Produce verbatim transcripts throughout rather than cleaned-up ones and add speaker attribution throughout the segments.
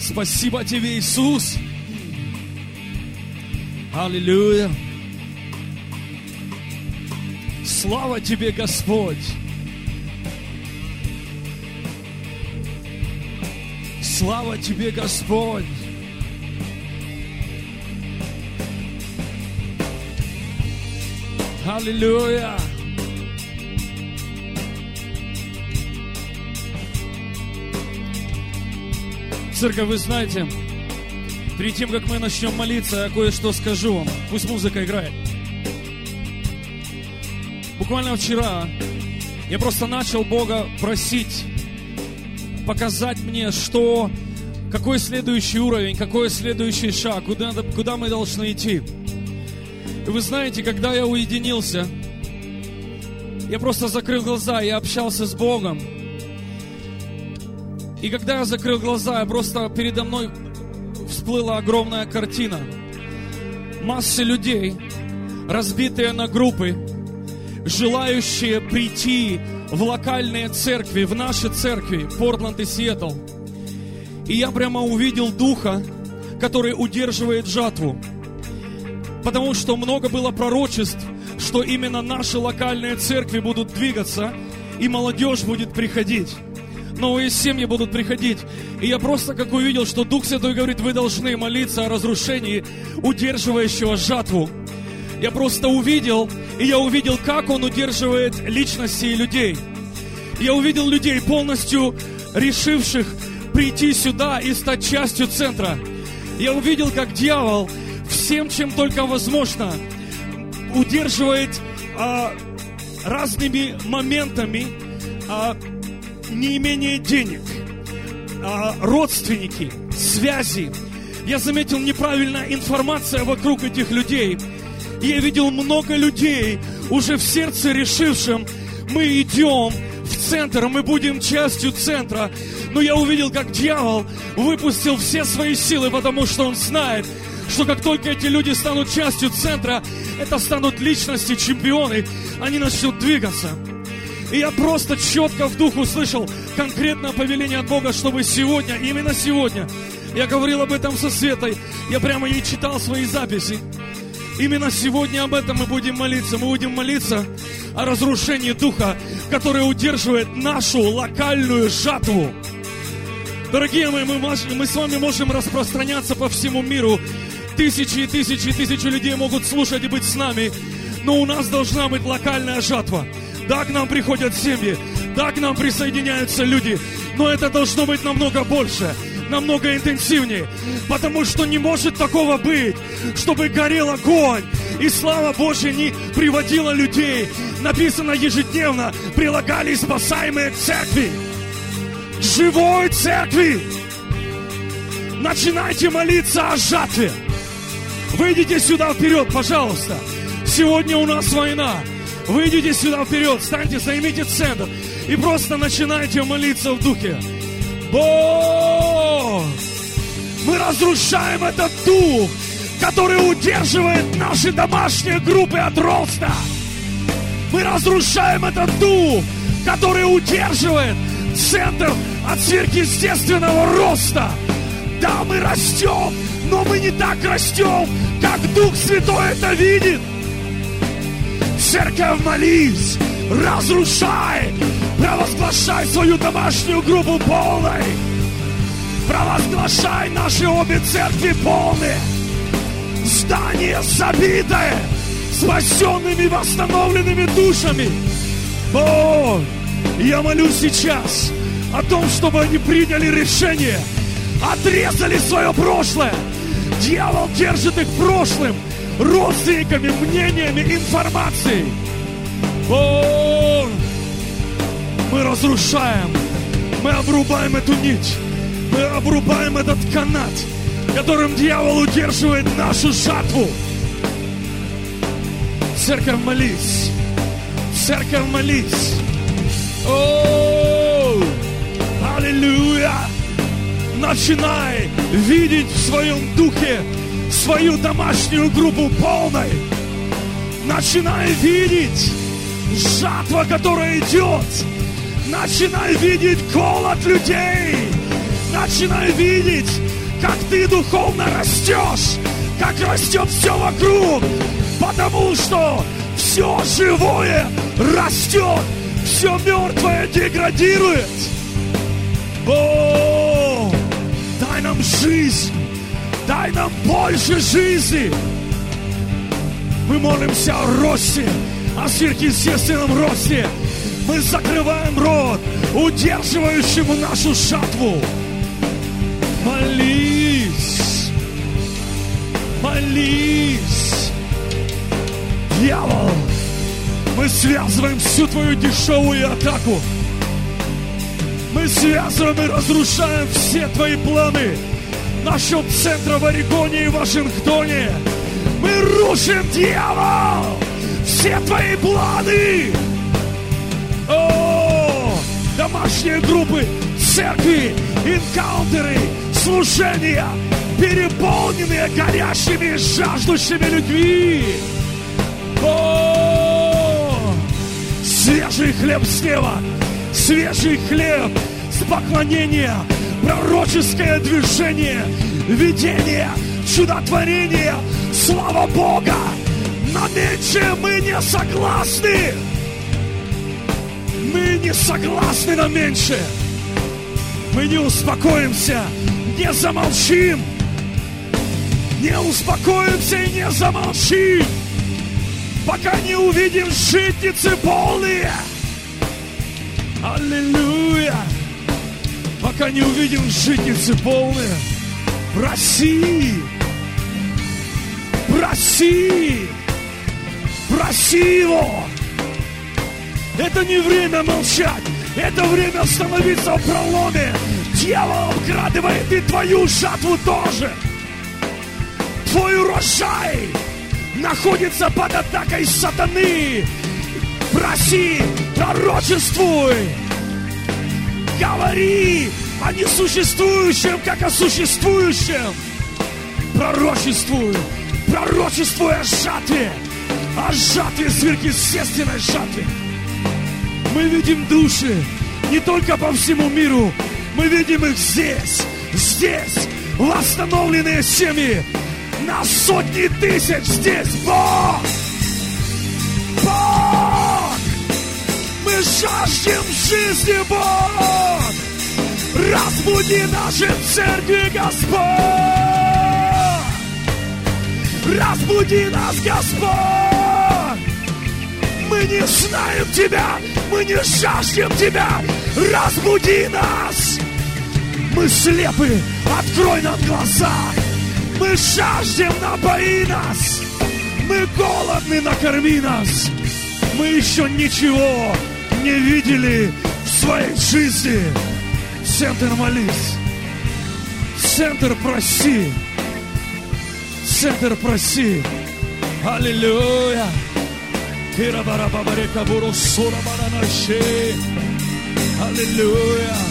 Speaker 1: Спасибо Тебе, Иисус. Аллилуйя. Слава Тебе, Господь. Слава Тебе, Господь. Аллилуйя. Церковь, вы знаете, перед тем, как мы начнем молиться, я кое-что скажу вам. Пусть музыка играет. Буквально вчера я просто начал Бога просить показать мне, что, какой следующий уровень, какой следующий шаг, куда, куда мы должны идти. И вы знаете, когда я уединился, я просто закрыл глаза, я общался с Богом. И когда я закрыл глаза, я просто передо мной всплыла огромная картина. Массы людей, разбитые на группы, желающие прийти в локальные церкви, в наши церкви, Портленд и Сиэтл. И я прямо увидел Духа, который удерживает жатву. Потому что много было пророчеств, что именно наши локальные церкви будут двигаться, и молодежь будет приходить. Новые семьи будут приходить. И я просто как увидел, что Дух Святой говорит, вы должны молиться о разрушении удерживающего жатву. Я просто увидел, и я увидел, как Он удерживает личности и людей. Я увидел людей, полностью решивших прийти сюда и стать частью центра. Я увидел, как дьявол всем, чем только возможно, удерживает а, разными моментами а, неимение денег, а, родственники, связи. Я заметил неправильная информация вокруг этих людей. И я видел много людей, уже в сердце решившим, мы идем в центр, мы будем частью центра. Но я увидел, как дьявол выпустил все свои силы, потому что он знает, что как только эти люди станут частью центра, это станут личности, чемпионы, они начнут двигаться. И я просто четко в духе услышал конкретное повеление от Бога, чтобы сегодня, именно сегодня, я говорил об этом со Светой, я прямо ей читал свои записи. Именно сегодня об этом мы будем молиться. Мы будем молиться о разрушении духа, который удерживает нашу локальную жатву. Дорогие мои, мы, мы с вами можем распространяться по всему миру. Тысячи и тысячи и тысячи людей могут слушать и быть с нами. Но у нас должна быть локальная жатва. Да, к нам приходят семьи. Да, к нам присоединяются люди. Но это должно быть намного больше. Намного интенсивнее. Потому что не может такого быть, чтобы горел огонь, и слава Божья не приводила людей. Написано ежедневно, прилагали спасаемые к церкви. К живой церкви. Начинайте молиться о жатве. Выйдите сюда вперед, пожалуйста. Сегодня у нас война. Выйдите сюда вперед, встаньте, займите центр. И просто начинайте молиться в духе. Бог! Мы разрушаем этот дух, который удерживает наши домашние группы от роста. Мы разрушаем этот дух, который удерживает центр от сверхъестественного роста. Да, мы растем, но мы не так растем, как Дух Святой это видит. Церковь, молись, разрушай, провозглашай свою домашнюю группу полной. Провозглашай наши обе церкви полные. Здание забитое спасенными, восстановленными душами. Бог, я молюсь сейчас о том, чтобы они приняли решение, отрезали свое прошлое. Дьявол держит их прошлым, родственниками, мнениями, информацией. Бог, мы разрушаем, мы обрубаем эту нить, мы обрубаем этот канат, которым дьявол удерживает нашу жатву. Церковь, молись, церковь, молись. О, аллилуйя! Начинай видеть в своем духе свою домашнюю группу полной. Начинай видеть жатва, которая идет. Начинай видеть голод людей. Начинай видеть как ты духовно растешь, как растет все вокруг, потому что все живое растет, все мертвое деградирует. О, дай нам жизнь, дай нам больше жизни. Мы молимся о росте, о сверхъестественном росте. Мы закрываем рот, удерживающему нашу жатву. Молись, молись. Дьявол, мы связываем всю твою дешевую атаку. Мы связываем и разрушаем все твои планы насчет центра в Орегоне и Вашингтоне. Мы рушим, дьявол, все твои планы. О, домашние группы, церкви, энкаунтеры, служения, переполненные горящими, жаждущими людьми. О, свежий хлеб с неба, свежий хлеб с поклонения, пророческое движение, видение, чудотворение, слава Бога. На меньшее мы не согласны. Мы не согласны на меньшее. Мы не успокоимся, не замолчим. Не успокоимся и не замолчим, пока не увидим житницы полные. Аллилуйя! Пока не увидим житницы полные. Проси! Проси! Проси Его! Это не время молчать, это время становиться в проломе. Дьявол обкрадывает и твою жатву тоже. Твой урожай находится под атакой сатаны. Проси, пророчествуй, говори о несуществующем, как о существующем. Пророчествуй, пророчествуй о жатве, о жатве, сверхъестественной жатве. Мы видим души не только по всему миру, мы видим их здесь, здесь, восстановленные семьи, на сотни тысяч здесь. Бог! Бог! Мы жаждем жизни, Бог! Разбуди наши церкви, Господь! Разбуди нас, Господь! Мы не знаем Тебя, мы не жаждем Тебя! Разбуди нас! Мы слепы, открой нам глаза! Мы жаждем, напои нас! Мы голодны, накорми нас! Мы еще ничего не видели в своей жизни! Центр, молись! Центр, проси! Центр, проси! Аллилуйя! Аллилуйя!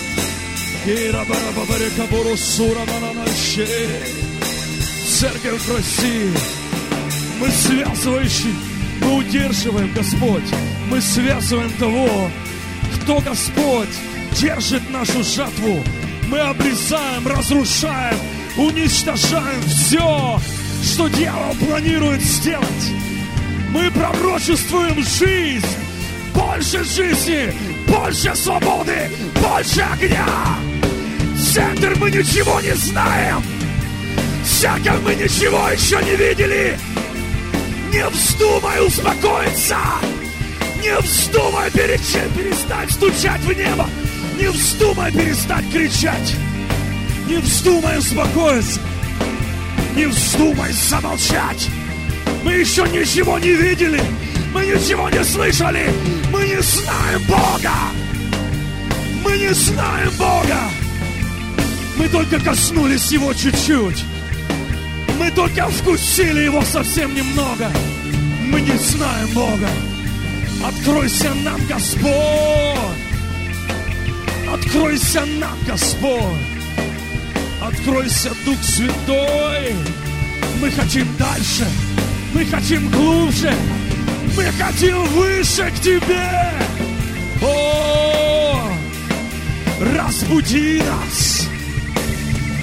Speaker 1: Церковь, проси! Мы связывающие, мы удерживаем, Господь. Мы связываем того, кто, Господь, держит нашу жатву. Мы обрезаем, разрушаем, уничтожаем все, что дьявол планирует сделать. Мы пророчествуем жизнь, больше жизни, больше свободы, больше огня. Центр, мы ничего не знаем. Церковь, мы ничего еще не видели. Не вздумай успокоиться. Не вздумай перед чем перестать стучать в небо. Не вздумай перестать кричать. Не вздумай успокоиться. Не вздумай замолчать. Мы еще ничего не видели. Мы ничего не слышали. Мы не знаем Бога. Мы не знаем Бога. Мы только коснулись Его чуть-чуть. Мы только вкусили Его совсем немного. Мы не знаем Бога. Откройся нам, Господь. Откройся нам, Господь. Откройся, Дух Святой. Мы хотим дальше. Мы хотим глубже. Мы хотим выше к Тебе. О, разбуди нас.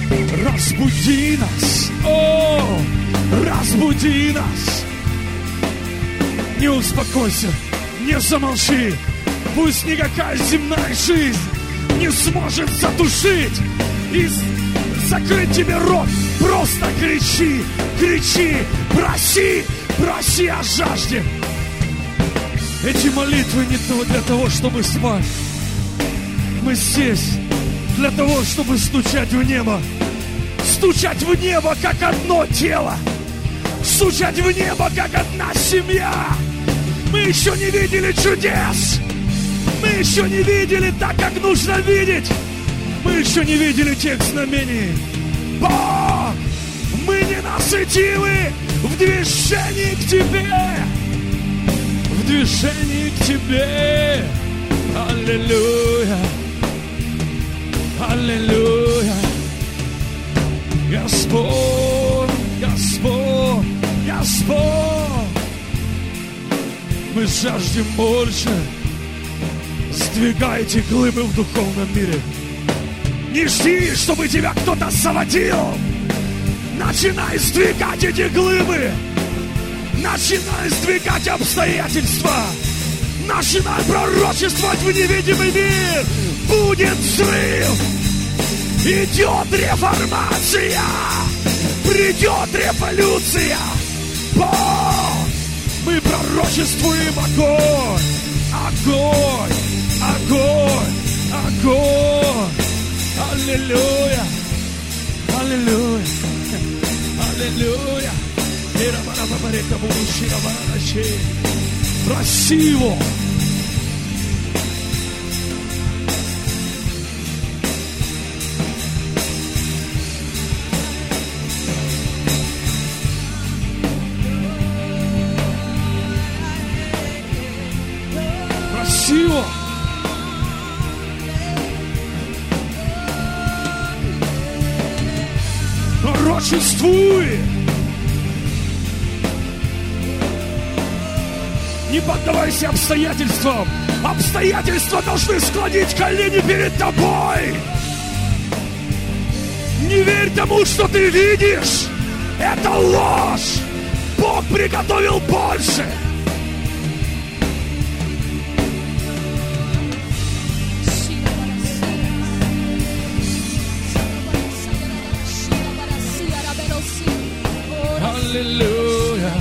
Speaker 1: Разбуди нас, о, разбуди нас. Не успокойся, не замолчи. Пусть никакая земная жизнь не сможет задушить и закрыть тебе рот. Просто кричи, кричи, проси, проси о жажде. Эти молитвы не для того, чтобы спать. Мы здесь для того, чтобы стучать в небо. Стучать в небо, как одно тело. Стучать в небо, как одна семья. Мы еще не видели чудес. Мы еще не видели так, как нужно видеть. Мы еще не видели тех знамений. Бог, мы ненасытимы в движении к Тебе. В движении к Тебе. Аллилуйя. Аллилуйя. Господь, Господь, Господь. Мы жаждем больше. Сдвигайте глыбы в духовном мире. Не жди, чтобы тебя кто-то заводил. Начинай сдвигать эти глыбы. Начинай сдвигать обстоятельства. Начинай пророчествовать в невидимый мир. Будет взрыв. Идет реформация. Придет революция. Бог, мы пророчествуем огонь. Огонь. Огонь. Огонь. Аллилуйя. Аллилуйя. Аллилуйя. Проси Его. Проси Его. Пророчествуй. Не поддавайся обстоятельствам. Обстоятельства должны склонить колени перед тобой. Не верь тому, что ты видишь. Это ложь. Бог приготовил больше. Аллилуйя.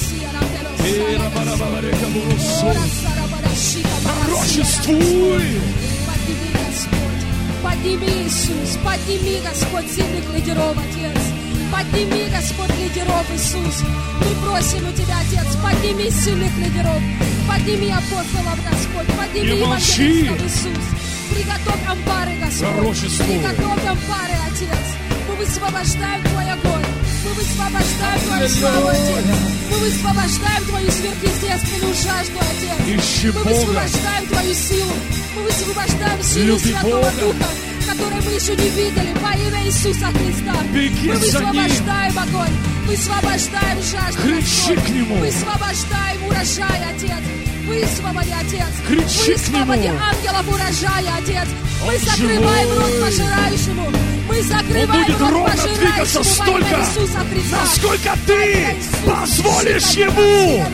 Speaker 1: Пророчествуй.
Speaker 2: Подними, Господь. Подними, Иисус. Подними, Господь, сильных лидеров, Отец. Подними, Господь, лидеров, Иисус. Мы просим у Тебя, Отец, подними сильных лидеров. Подними апостолов, Господь. Подними евангелистов, Иисус. Приготовь амбары, Господь. Приготовь амбары, Отец. Мы высвобождаем Твой огонь. Мы высвобождаем Твою славу, Отец. Мы высвобождаем Твою сверхъестественную жажду, Отец. Мы высвобождаем Твою силу. Мы высвобождаем силу Святого Духа, которую мы еще не видели, во имя Иисуса Христа. Мы высвобождаем огонь. Высвобождаем жажду, Господь. Высвобождаем урожай, Отец. Высвободи, Отец. Высвободи ангелов урожая, Отец. Мы закрываем рот пожирающему. Мы закрываем рот пожирающему во имя Иисуса Христа.
Speaker 1: Насколько ты позволишь Ему,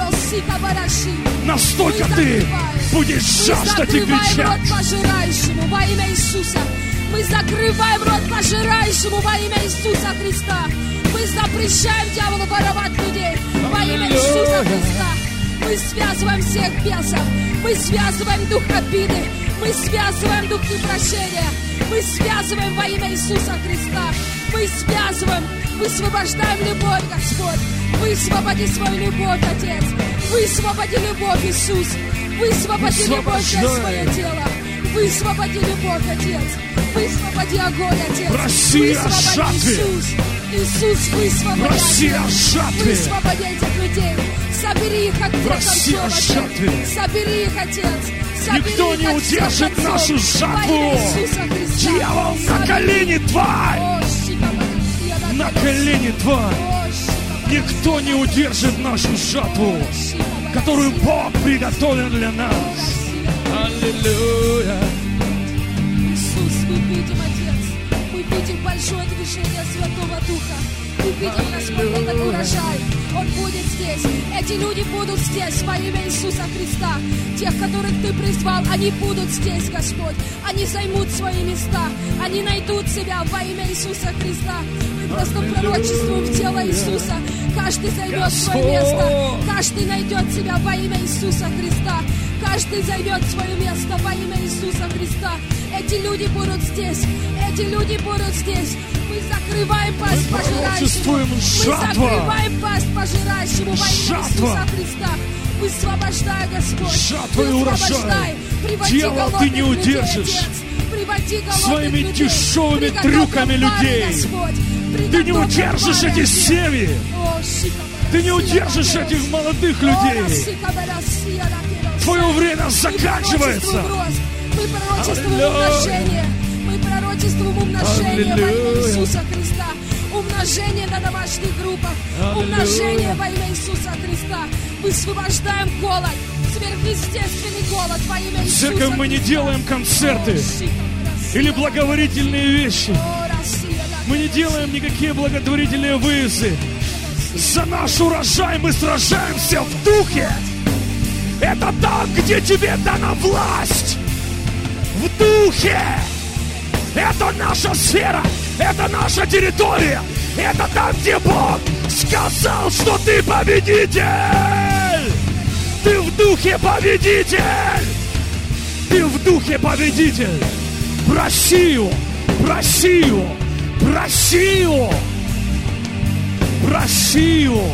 Speaker 1: настолько ты будешь жаждать и кричать.
Speaker 2: Мы закрываем рот пожирающему во имя Иисуса. Мы закрываем рот пожирающему во имя Иисуса Христа. Мы запрещаем дьяволу воровать людей во имя Иисуса Христа. Мы связываем всех бесов. Мы связываем дух обиды. Мы связываем дух непрощения. Мы связываем во имя Иисуса Христа. Мы связываем. Высвобождаем любовь, Господь. Высвободи свою любовь, Отец. Высвободи любовь, Иисус. Высвободи любовь через свое тело. Высвободи любовь, Отец. Высвободи огонь, Отец.
Speaker 1: Проси о жатве.
Speaker 2: Иисус. Иисус, высвободи.
Speaker 1: Проси о жатве.
Speaker 2: Высвободи этих людей. Собери их от
Speaker 1: Проси о жатве.
Speaker 2: Собери их, Отец. Собери
Speaker 1: Никто не удержит нашу жатву. Дьявол, на колени тварь. На колени тварь. Никто не удержит нашу жатву, которую Бог приготовил для нас. Аллилуйя.
Speaker 2: Иисус, мы видим, Отец. Мы видим большое большое движение Святого Духа. Мы видим, Господь, этот урожай. Он будет здесь. Эти люди будут здесь во имя Иисуса Христа. Тех, которых Ты призвал, они будут здесь, Господь. Они займут свои места. Они найдут себя во имя Иисуса Христа. Мы просто пророчествуем в тело Иисуса. Каждый займет свое место. Каждый найдет себя во имя Иисуса Христа. Каждый займет свое место во имя Иисуса Христа. Эти люди будут здесь. Эти люди будут здесь. Мы закрываем пасть пожирающему. Мы закрываем пасть пожирающему во имя Иисуса Христа. Высвобождай, Господь.
Speaker 1: Жатва и урожай. Дьявол, Ты не удержишь своими дешевыми трюками людей. Ты не удержишь эти семьи. Ты не удержишь этих молодых людей. Твое время заканчивается.
Speaker 2: Мы пророчествуем умножение. Мы пророчествуем умножение во имя Иисуса Христа. Умножение на домашних группах. Умножение во имя Иисуса Христа. Высвобождаем голод. Сверхъестественный голод во имя Иисуса Христа.
Speaker 1: Церковь, мы не делаем концерты или благотворительные вещи. Мы не делаем никакие благотворительные выезды. За наш урожай мы сражаемся в духе. Это там, где тебе дана власть. В духе. Это наша сфера. Это наша территория. Это там, где Бог сказал, что ты победитель. Ты в духе победитель. Ты в духе победитель. Проси его. Проси его. Проси его. Проси его.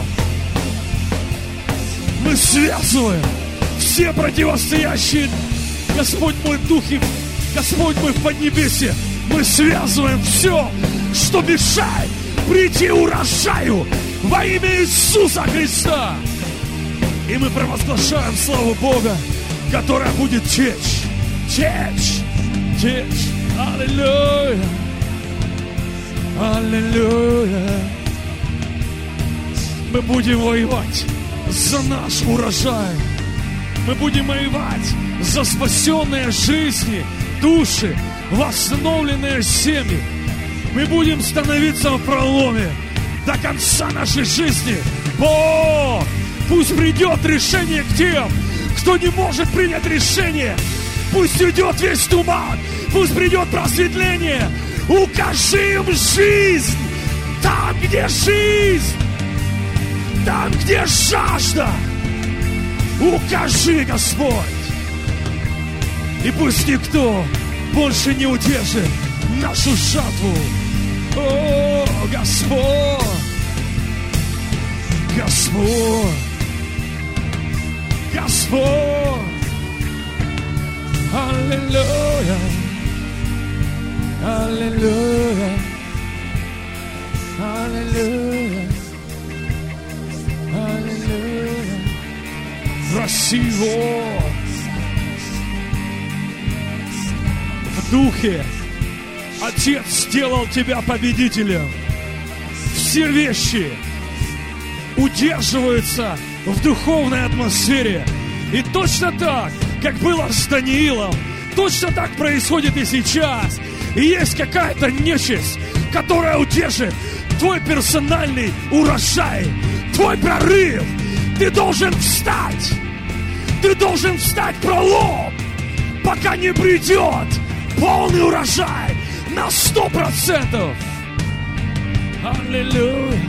Speaker 1: Мы связываем все противостоящие, Господь мой, духи, Господь мой в Поднебесье. Мы связываем все, что мешает прийти урожаю во имя Иисуса Христа. И мы провозглашаем славу Бога, которая будет течь, течь, течь. Аллилуйя, аллилуйя. Мы будем воевать за наш урожай. Мы будем воевать за спасенные жизни, души, восстановленные семьи. Мы будем становиться в проломе до конца нашей жизни. Бог, пусть придет решение к тем, кто не может принять решение. Пусть уйдет весь туман. Пусть придет просветление. Укажи им жизнь там, где жизнь. Там, где жажда. Укажи, Господь. И пусть никто больше не удержит нашу жатву. О, Господь. Господь. Господь. Аллилуйя. Аллилуйя. Аллилуйя. Аллилуйя. Проси его в духе. Отец сделал тебя победителем. Все вещи удерживаются в духовной атмосфере. И точно так, как было с Даниилом, точно так происходит и сейчас. И есть какая-то нечисть, которая удержит твой персональный урожай, твой прорыв. Ты должен встать. Ты должен встать в пролом, пока не придет полный урожай на сто процентов. Аллилуйя.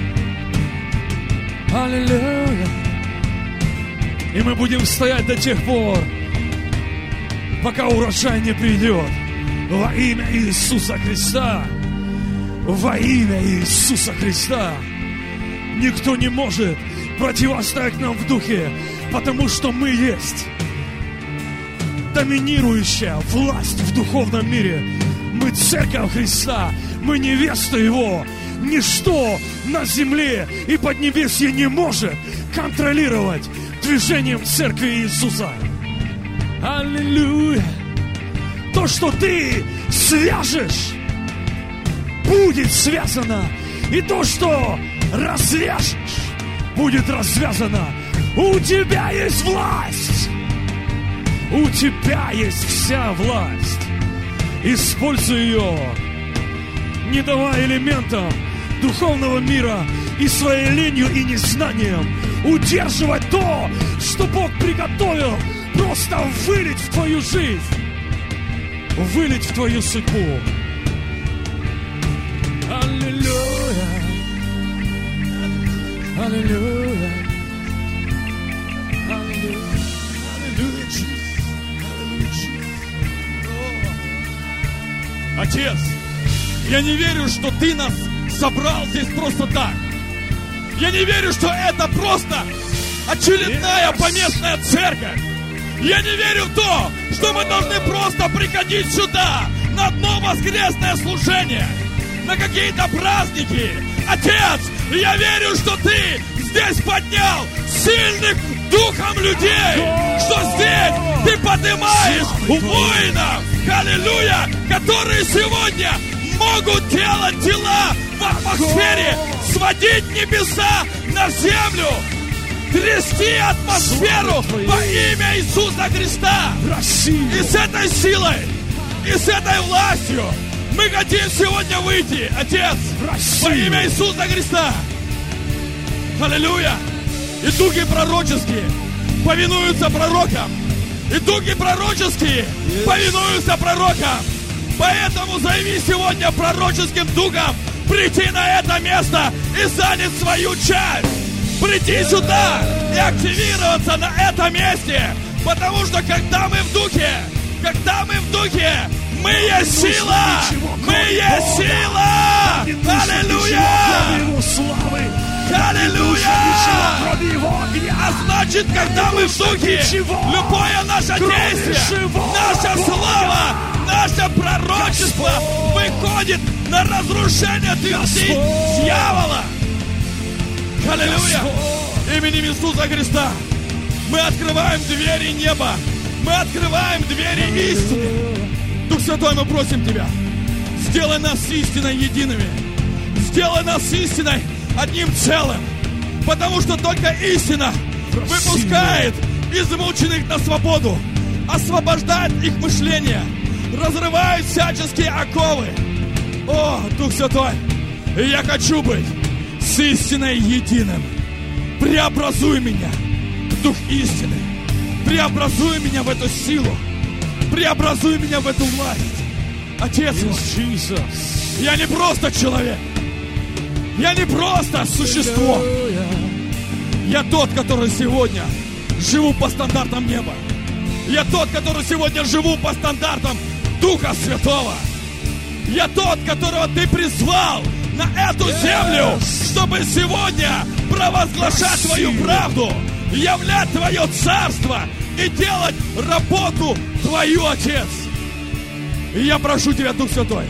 Speaker 1: Аллилуйя. И мы будем стоять до тех пор, пока урожай не придет. Во имя Иисуса Христа. Во имя Иисуса Христа. Никто не может противостоять нам в духе, потому что мы есть доминирующая власть в духовном мире. Мы церковь Христа, мы невеста Его. Ничто на земле и поднебесье не может контролировать движением церкви Иисуса. Аллилуйя! То, что ты свяжешь, будет связано. И то, что развяжешь, будет развязано. У тебя есть власть. У тебя есть вся власть. Используй ее не давая элементам духовного мира и своей ленью и незнанием удерживать то, что Бог приготовил, просто вылить в твою жизнь, вылить в твою судьбу. Аллилуйя, аллилуйя, аллилуйя, аллилуйя.
Speaker 3: Отец, я не верю, что Ты нас собрал здесь просто так. Я не верю, что это просто очередная поместная церковь. Я не верю в то, что мы должны просто приходить сюда на одно воскресное служение, на какие-то праздники. Отец, я верю, что Ты здесь поднял сильных духом людей, что здесь Ты поднимаешь воинов, аллилуйя, которые сегодня могут делать дела в атмосфере, сводить небеса на землю, трясти атмосферу во имя Иисуса Христа. И с этой силой, и с этой властью мы хотим сегодня выйти, Отец, во имя Иисуса Христа. Аллилуйя! И духи пророческие повинуются пророкам. И духи пророческие повинуются пророкам. Поэтому займи сегодня пророческим духом прийти на это место и занять свою часть. Прийти сюда и активироваться на этом месте. Потому что когда мы в духе, когда мы в духе, мы есть сила! Мы есть сила! Аллилуйя! Аллилуйя! А значит, когда мы в духе, любое наше действие, наша слава, наше пророчество выходит на разрушение твердынь дьявола. Аллилуйя! Именем Иисуса Христа мы открываем двери неба. Мы открываем двери истины. Дух Святой, мы просим Тебя, сделай нас истиной едиными. Сделай нас истиной одним целым. Потому что только истина выпускает измученных на свободу, освобождает их мышление, разрывает всяческие оковы. О, Дух Святой, я хочу быть с истиной единым. Преобразуй меня в Дух истины. Преобразуй меня в эту силу. Преобразуй меня в эту власть. Отец мой, я не просто человек. Я не просто существо. Я тот, который сегодня живу по стандартам неба. Я тот, который сегодня живу по стандартам Духа Святого. Я тот, которого Ты призвал на эту землю, чтобы сегодня провозглашать Твою правду, являть Твое царство и делать работу Твою, Отец. И я прошу Тебя, Дух Святой,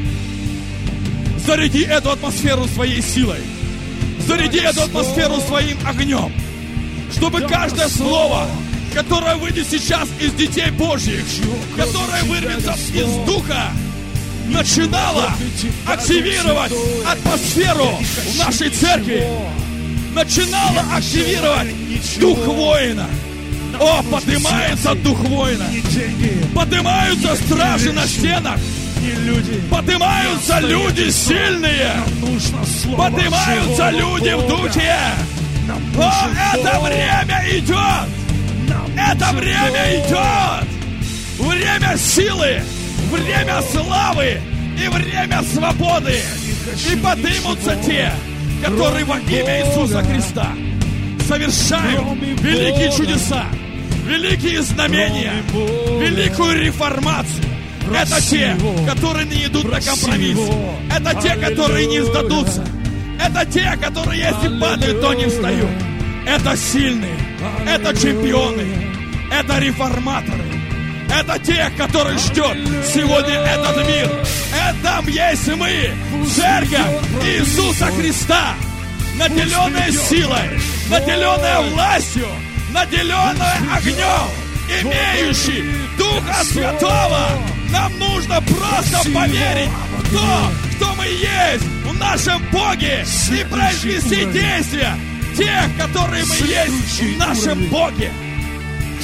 Speaker 3: заряди эту атмосферу своей силой. Заряди эту атмосферу своим огнем. Чтобы каждое слово, которое выйдет сейчас из детей Божьих, которое вырвется из Духа, начинало активировать атмосферу в нашей церкви. Начинало активировать дух воина. О, поднимается дух воина. Поднимаются стражи на стенах. Поднимаются люди сильные. Поднимаются люди в духе. О, это время идет. Это время идет. Время силы, время славы и время свободы. И поднимутся те, которые во имя Иисуса Христа совершают великие чудеса, великие знамения, великую реформацию. Это те, которые не идут на компромисс. Это те, которые не сдадутся. Это те, которые, если падают, то не встают. Это сильные, это чемпионы, это реформаторы. Это те, которые ждет сегодня этот мир. Это есть мы, церковь Иисуса Христа, наделенная силой, наделенная властью, наделенная огнем, имеющий Духа Святого. Нам нужно просто поверить в то, кто мы есть в нашем Боге, и произвести действия тех, которые мы есть в нашем Боге.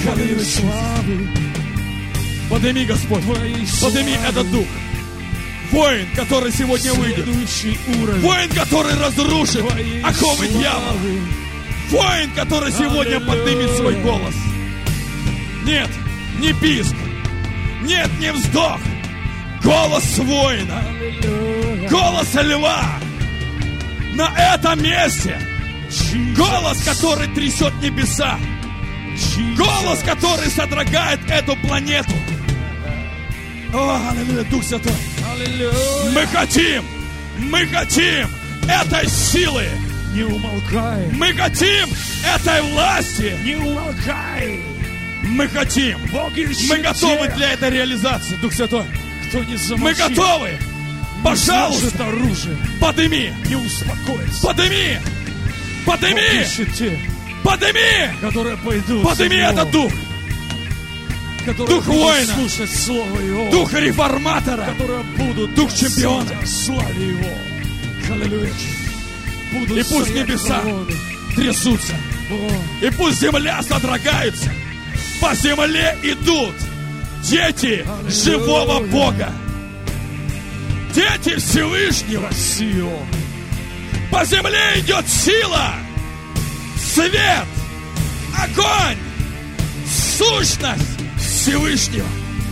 Speaker 3: Подними, Господь, подними этот дух Воин, который сегодня выйдет.
Speaker 1: Следующий уровень.
Speaker 3: Воин, который разрушит
Speaker 1: Твоей
Speaker 3: оковы дьявола.
Speaker 1: славы.
Speaker 3: Воин, который сегодня
Speaker 1: Аллилуйя.
Speaker 3: поднимет свой голос. Нет, не писк. Нет, не вздох. Голос воина. Голос льва. На этом месте. Голос, который трясет небеса. Голос, который содрогает эту планету. О, аллилуйя, Дух Святой.
Speaker 1: Аллилуйя.
Speaker 3: Мы хотим, мы хотим этой силы.
Speaker 1: Не умолкай.
Speaker 3: Мы хотим этой власти.
Speaker 1: Не умолкай.
Speaker 3: Мы хотим.
Speaker 1: Бог ищет
Speaker 3: Мы готовы
Speaker 1: тех,
Speaker 3: для этой реализации, Дух Святой.
Speaker 1: кто не замолчит.
Speaker 3: Мы готовы.
Speaker 1: Не
Speaker 3: Пожалуйста,
Speaker 1: сложит оружие.
Speaker 3: подыми.
Speaker 1: Не успокоится.
Speaker 3: Подыми.
Speaker 1: Бог
Speaker 3: Подыми.
Speaker 1: ищет тех,
Speaker 3: Подыми.
Speaker 1: которые пойдут
Speaker 3: Подыми
Speaker 1: за Него,
Speaker 3: этот дух.
Speaker 1: которые
Speaker 3: дух
Speaker 1: будут
Speaker 3: воина,
Speaker 1: слушать Слово Его,
Speaker 3: Дух реформатора.
Speaker 1: которые будут
Speaker 3: дух чемпиона.
Speaker 1: просить о славе Его.
Speaker 3: Аллилуйя.
Speaker 1: Будут
Speaker 3: И пусть
Speaker 1: стоять
Speaker 3: небеса
Speaker 1: колонны.
Speaker 3: трясутся.
Speaker 1: О,
Speaker 3: И пусть земля содрогается. По земле идут дети живого Бога. Дети Всевышнего.
Speaker 1: красиво.
Speaker 3: По земле идет сила, свет, огонь, сущность Всевышнего.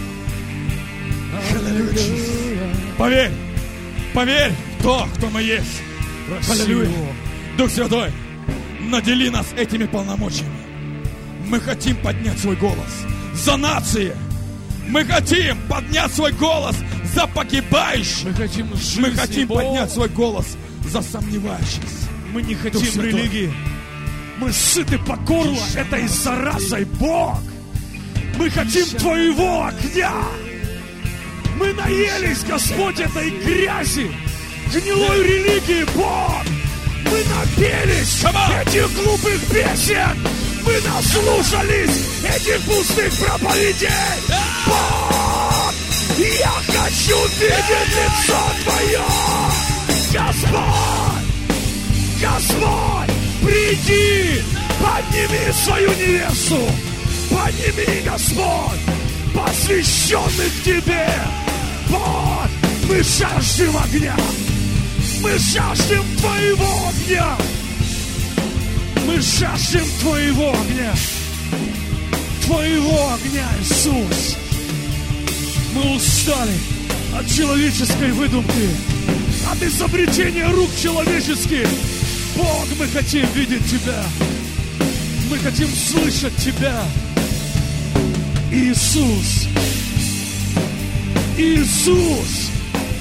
Speaker 1: Аллилуйя.
Speaker 3: Поверь, поверь в то, кто мы есть. Аллилуйя.
Speaker 1: Красиво.
Speaker 3: Дух Святой, надели нас этими полномочиями. Мы хотим поднять свой голос за нации. Мы хотим поднять свой голос за погибающих.
Speaker 1: Мы хотим жизни,
Speaker 3: Мы хотим
Speaker 1: Бог.
Speaker 3: поднять свой голос за сомневающихся.
Speaker 1: Мы не
Speaker 3: Дух
Speaker 1: хотим
Speaker 3: Святой.
Speaker 1: религии. Мы сыты по горло этой заразой, Бог. Мы хотим Твоего огня. Мы наелись, Господь, этой грязи, гнилой религии, Бог. Мы напелись
Speaker 3: Come on.
Speaker 1: этих глупых песен. Мы наслушались этих пустых проповедей. Бог, я хочу видеть лицо Твое. Господь, Господь, приди, подними свою невесту. Подними, Господь, посвященных Тебе. Бог, мы жаждем огня. Мы жаждем Твоего огня. Мы жаждем Твоего огня. Твоего огня, Иисус. Мы устали от человеческой выдумки, от изобретения рук человеческих. Бог, мы хотим видеть Тебя. Мы хотим слышать Тебя. Иисус. Иисус.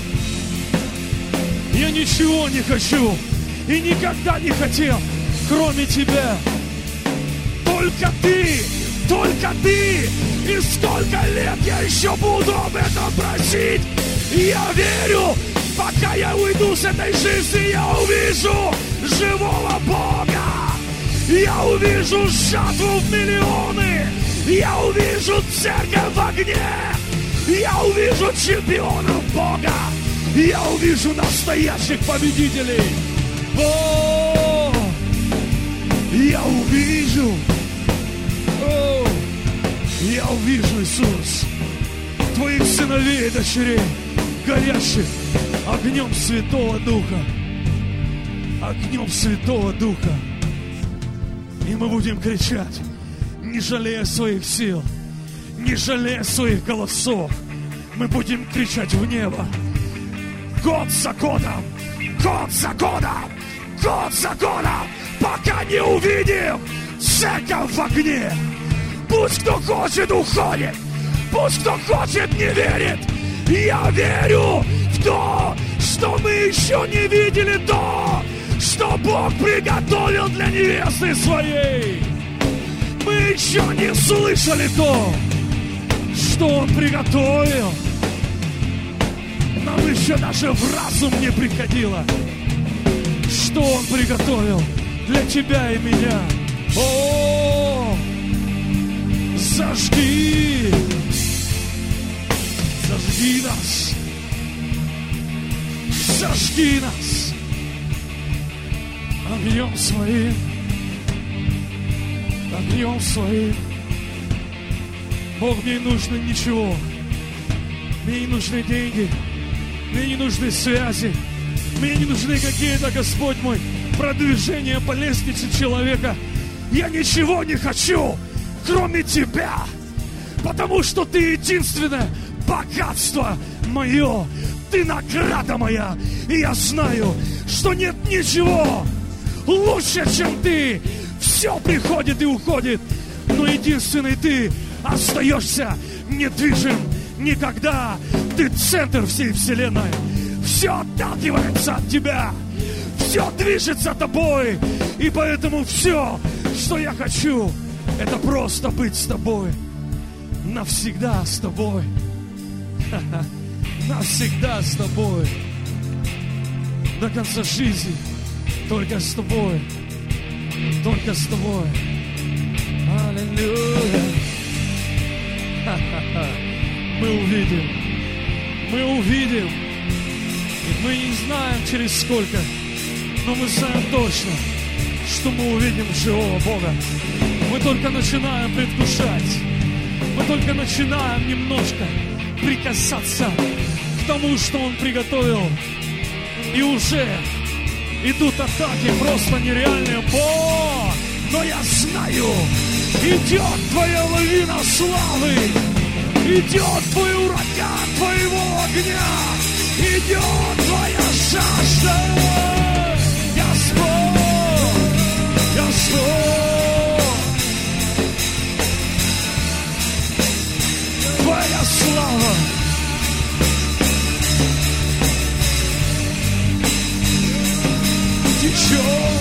Speaker 1: Я ничего не хочу и никогда не хотел, кроме Тебя. Только Ты, только Ты. И сколько лет я еще буду об этом просить. И я верю, пока я уйду с этой жизни, я увижу живого Бога. Я увижу жатву в миллионы. Я увижу церковь в огне. Я увижу чемпионов Бога. Я увижу настоящих победителей. О, я увижу. О, я увижу, Иисус, Твоих сыновей и дочерей, горящих огнем Святого Духа. Огнем Святого Духа. И мы будем кричать, не жалея своих сил, не жалея своих голосов. Мы будем кричать в небо. Год за годом, год за годом, год за годом, пока не увидим церковь в огне. Пусть кто хочет уходит, пусть кто хочет не верит. Я верю в то, что мы еще не видели то, что Бог приготовил для невесты своей. Мы еще не слышали то, что Он приготовил. Нам еще даже в разум не приходило, что Он приготовил для тебя и меня. О, зажги, зажги нас, зажги нас огнем своим, огнем своим. Бог, мне не нужно ничего, мне не нужны деньги, Мне не нужны связи. Мне не нужны какие-то, Господь мой, продвижения по лестнице человека. Я ничего не хочу, кроме Тебя. Потому что Ты единственное богатство мое. Ты награда моя. И я знаю, что нет ничего лучше, чем Ты. Все приходит и уходит. Но единственный Ты остаешься недвижим никогда. Ты центр всей вселенной. Все отталкивается от Тебя. Все движется Тобой. И поэтому все, что я хочу, это просто быть с Тобой. Навсегда с Тобой. Навсегда с Тобой. До конца жизни. Только с Тобой. Только с Тобой. Аллилуйя. Мы увидим. Мы увидим. И мы не знаем через сколько. Но мы знаем точно, что мы увидим живого Бога. Мы только начинаем предвкушать. Мы только начинаем немножко прикасаться к тому, что Он приготовил. И уже идут атаки просто нереальные. Бог! Но я знаю, идет Твоя лавина славы. Идет Твой ураган Твоего огня. Идет Твоя жажда. Господь! Господь! Твоя слава! Течет!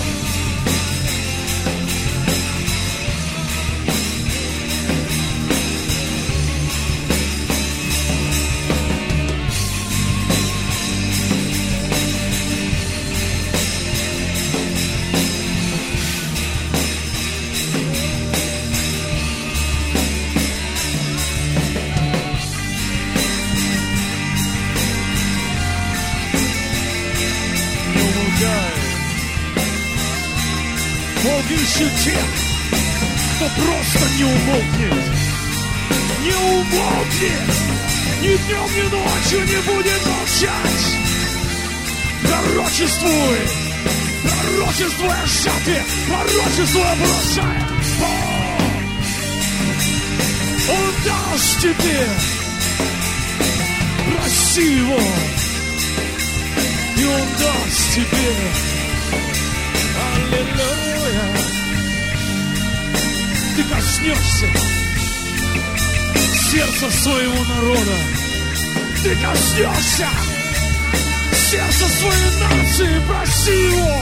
Speaker 1: Бог ищет тех, кто просто не умолкнет. Не умолкнет. Ни днем, ни ночью не будет молчать. Пророчествуй. Пророчествуй о жатве. Пророчествуй о бросае. Бог. Он даст тебе. Проси Его. И Он даст тебе. Аллилуйя. Ты коснешься сердца своего народа. Ты коснешься сердца своей нации. Проси Его.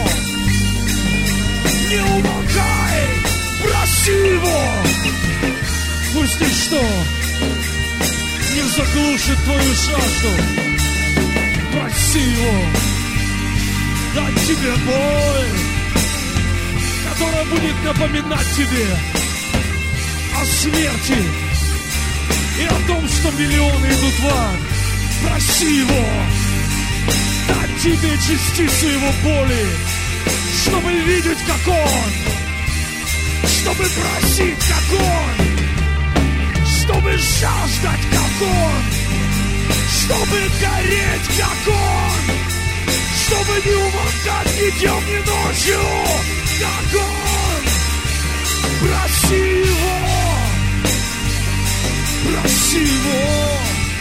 Speaker 1: Не умолкай. Проси Его. Пусть ничто не заглушит твою жажду. Проси Его. Дать тебе боль, которая будет напоминать тебе о смерти и о том, что миллионы идут в ад. Проси Его дать тебе частицу Его боли, чтобы видеть, как Он, чтобы просить, как Он, чтобы жаждать, как Он, чтобы гореть, как Он, чтобы не умолкать ни днем, ни ночью, как Он. Проси Его, проси Его,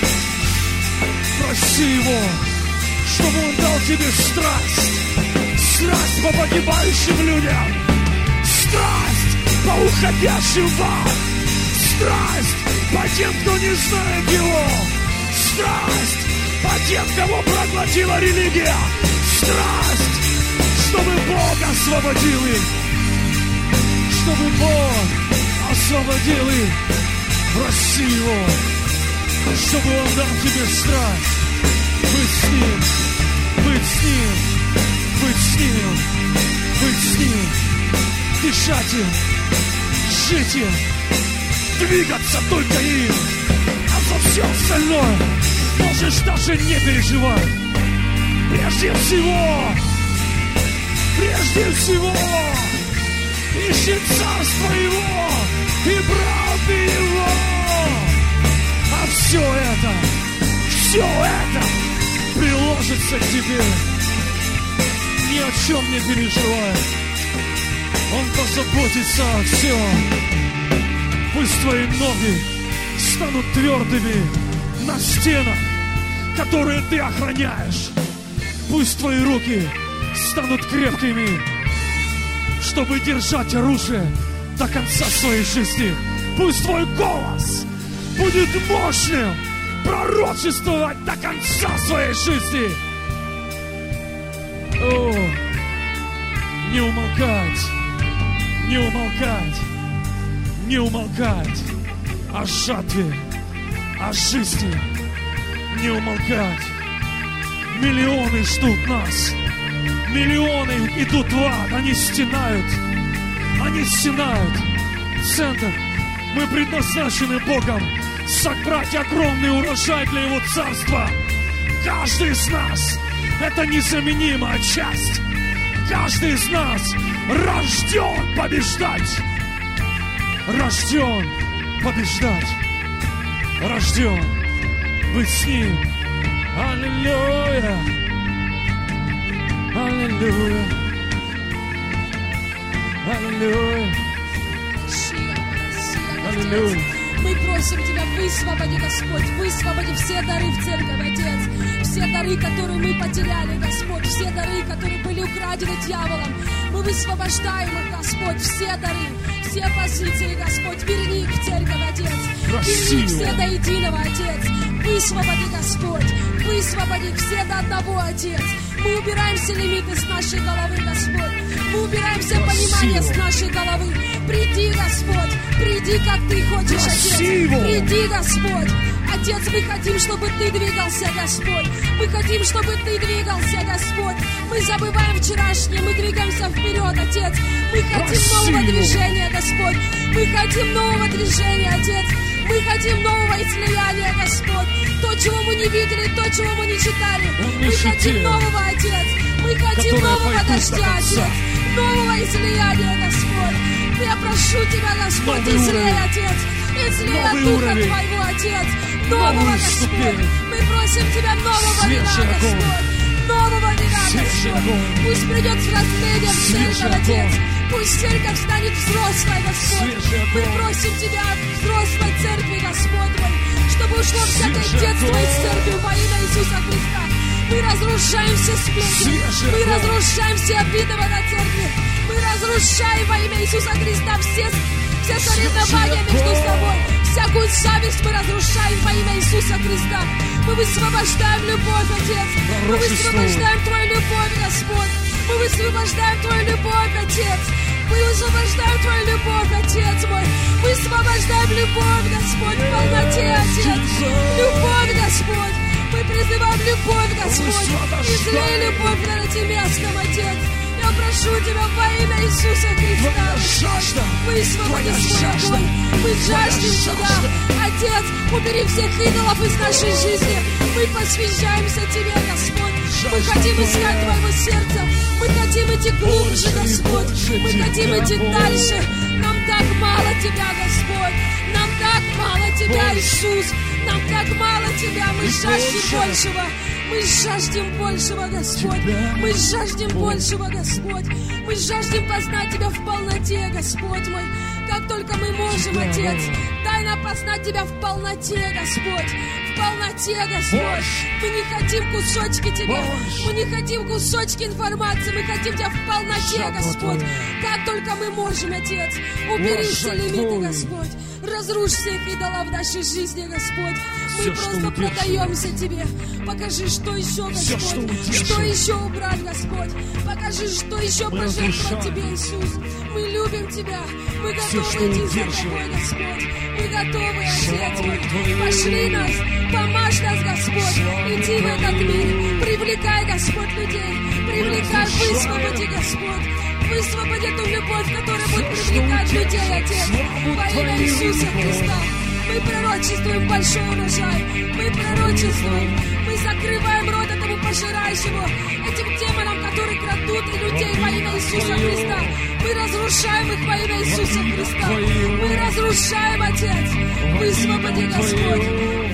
Speaker 1: проси Его, чтобы Он дал тебе страсть, страсть по погибающим людям, страсть по уходящим в ад, страсть по тем, кто не знает Его, страсть по тем, кого проглотила религия, страсть, чтобы Бог освободил их, чтобы Бог освободил их. Проси Его, чтобы Он дал тебе страсть быть с Ним, быть с Ним, быть с Ним, быть с Ним, дышать им, жить им, двигаться только им, а за все остальное можешь даже не переживать. Прежде всего, прежде всего, ищи царство Его и правды Его. А все это, все это приложится бросится к тебе, ни о чем не переживай. Он позаботится о всем. Пусть твои ноги станут твердыми на стенах, которые ты охраняешь. Пусть твои руки станут крепкими, чтобы держать оружие до конца своей жизни. Пусть твой голос будет мощным, пророчествовать до конца своей жизни. О, не умолкать, не умолкать, не умолкать о жатве, о жизни, не умолкать. Миллионы ждут нас, миллионы идут в ад, они стенают, они стенают. Центр, мы предназначены Богом собрать огромный урожай для Его Царства. Каждый из нас — это незаменимая часть. Каждый из нас рожден побеждать. Рожден побеждать. Рожден быть с Ним. Аллилуйя. Аллилуйя. Аллилуйя. Аллилуйя.
Speaker 2: Мы просим Тебя, высвободи, Господь, высвободи все дары в церковь, Отец. Все дары, которые мы потеряли, Господь, все дары, которые были украдены дьяволом. Мы высвобождаем их, Господь, все дары, все позиции, Господь, верни их в церковь, Отец. Верни их все до единого, Отец. Высвободи, Господь, высвободи их все до одного, Отец. Мы убираем все лимиты с нашей головы, Господь. Мы убираем все понимания с нашей головы. Приди, Господь, приди, как Ты хочешь, Отец. Приди, Господь. Отец, мы хотим, чтобы Ты двигался, Господь. Мы хотим, чтобы Ты двигался, Господь. Мы забываем вчерашнее, мы двигаемся вперед, Отец. Мы хотим нового движения, Господь. Мы хотим нового движения, Отец. Мы хотим нового излияния, Господь. То, чего мы не видели, то, чего мы не читали. Мы хотим нового, Отец. Мы хотим нового дождя, Отец. Нового излияния, Господь. Я прошу Тебя, Господь, излей, Отец. Излей от Духа Твоего, Отец. Нового, Господь. Мы просим Тебя нового вина, Господь. Нового вина, Господь. Пусть придет взросление в церковь, Отец. Пусть церковь станет взрослой, Господь. Мы просим Тебя от взрослой церкви, Господь мой, чтобы ушло всякое детство из церкви во имя Иисуса Христа. Мы разрушаем все сплетни. Мы разрушаем все обиды на церкви. Мы разрушаем во имя Иисуса Христа все, все соревнования между собой. Всякую зависть мы разрушаем во имя Иисуса Христа. Мы высвобождаем любовь, Отец. Мы высвобождаем Твою любовь, Господь. Мы высвобождаем Твою любовь, Отец. Мы высвобождаем Твою любовь, Отец мой. Мы высвобождаем любовь, Господь, в полноте, Отец. Любовь, Господь. Мы призываем любовь, Господь. Излей любовь над этим местом, Отец. Я прошу Тебя во имя Иисуса Христа, Господь. Высвободи свой огонь. Мы жаждем Тебя. Отец, убери всех идолов из нашей жизни. Мы посвящаемся Тебе, Господь. Мы хотим искать Твоего сердца. Мы хотим идти глубже, Господь. Мы хотим идти дальше. Нам так мало Тебя, Господь. Нам так мало Тебя, Иисус. Нам так мало Тебя. Мы жаждем большего. Мы жаждем большего, Господь. Мы жаждем большего, Господь. Мы жаждем познать Тебя в полноте, Господь мой. Как только мы можем, Отец. Дай нам познать Тебя в полноте, Господь. В полноте, Господь. Мы не хотим кусочки Тебя. Мы не хотим кусочки информации. Мы хотим Тебя в полноте, Господь. Как только мы можем, Отец. Убери все лимиты, Господь. Разрушь всех идолов в нашей жизни, Господь. Мы просто продаемся Тебе. Покажи, что еще, Господь. Что еще убрать, Господь. Покажи, что еще пожертвовать Тебе, Иисус. Мы любим Тебя. Мы готовы идти за Тобой, Господь. Мы готовы, Отец мой. Пошли нас. Помажь нас, Господь. Иди в этот мир. Привлекай, Господь, людей. Привлекай, высвободи, Господь. Высвободи ту любовь, которая будет привлекать людей, Отец. Во имя Иисуса Христа. Мы пророчествуем большой урожай. Мы пророчествуем. Мы закрываем рот этому пожирающему, этим демонам, которые крадут людей во имя Иисуса Христа. Мы разрушаем их во имя Иисуса Христа. Мы разрушаем, Отец. Высвободи, Господь.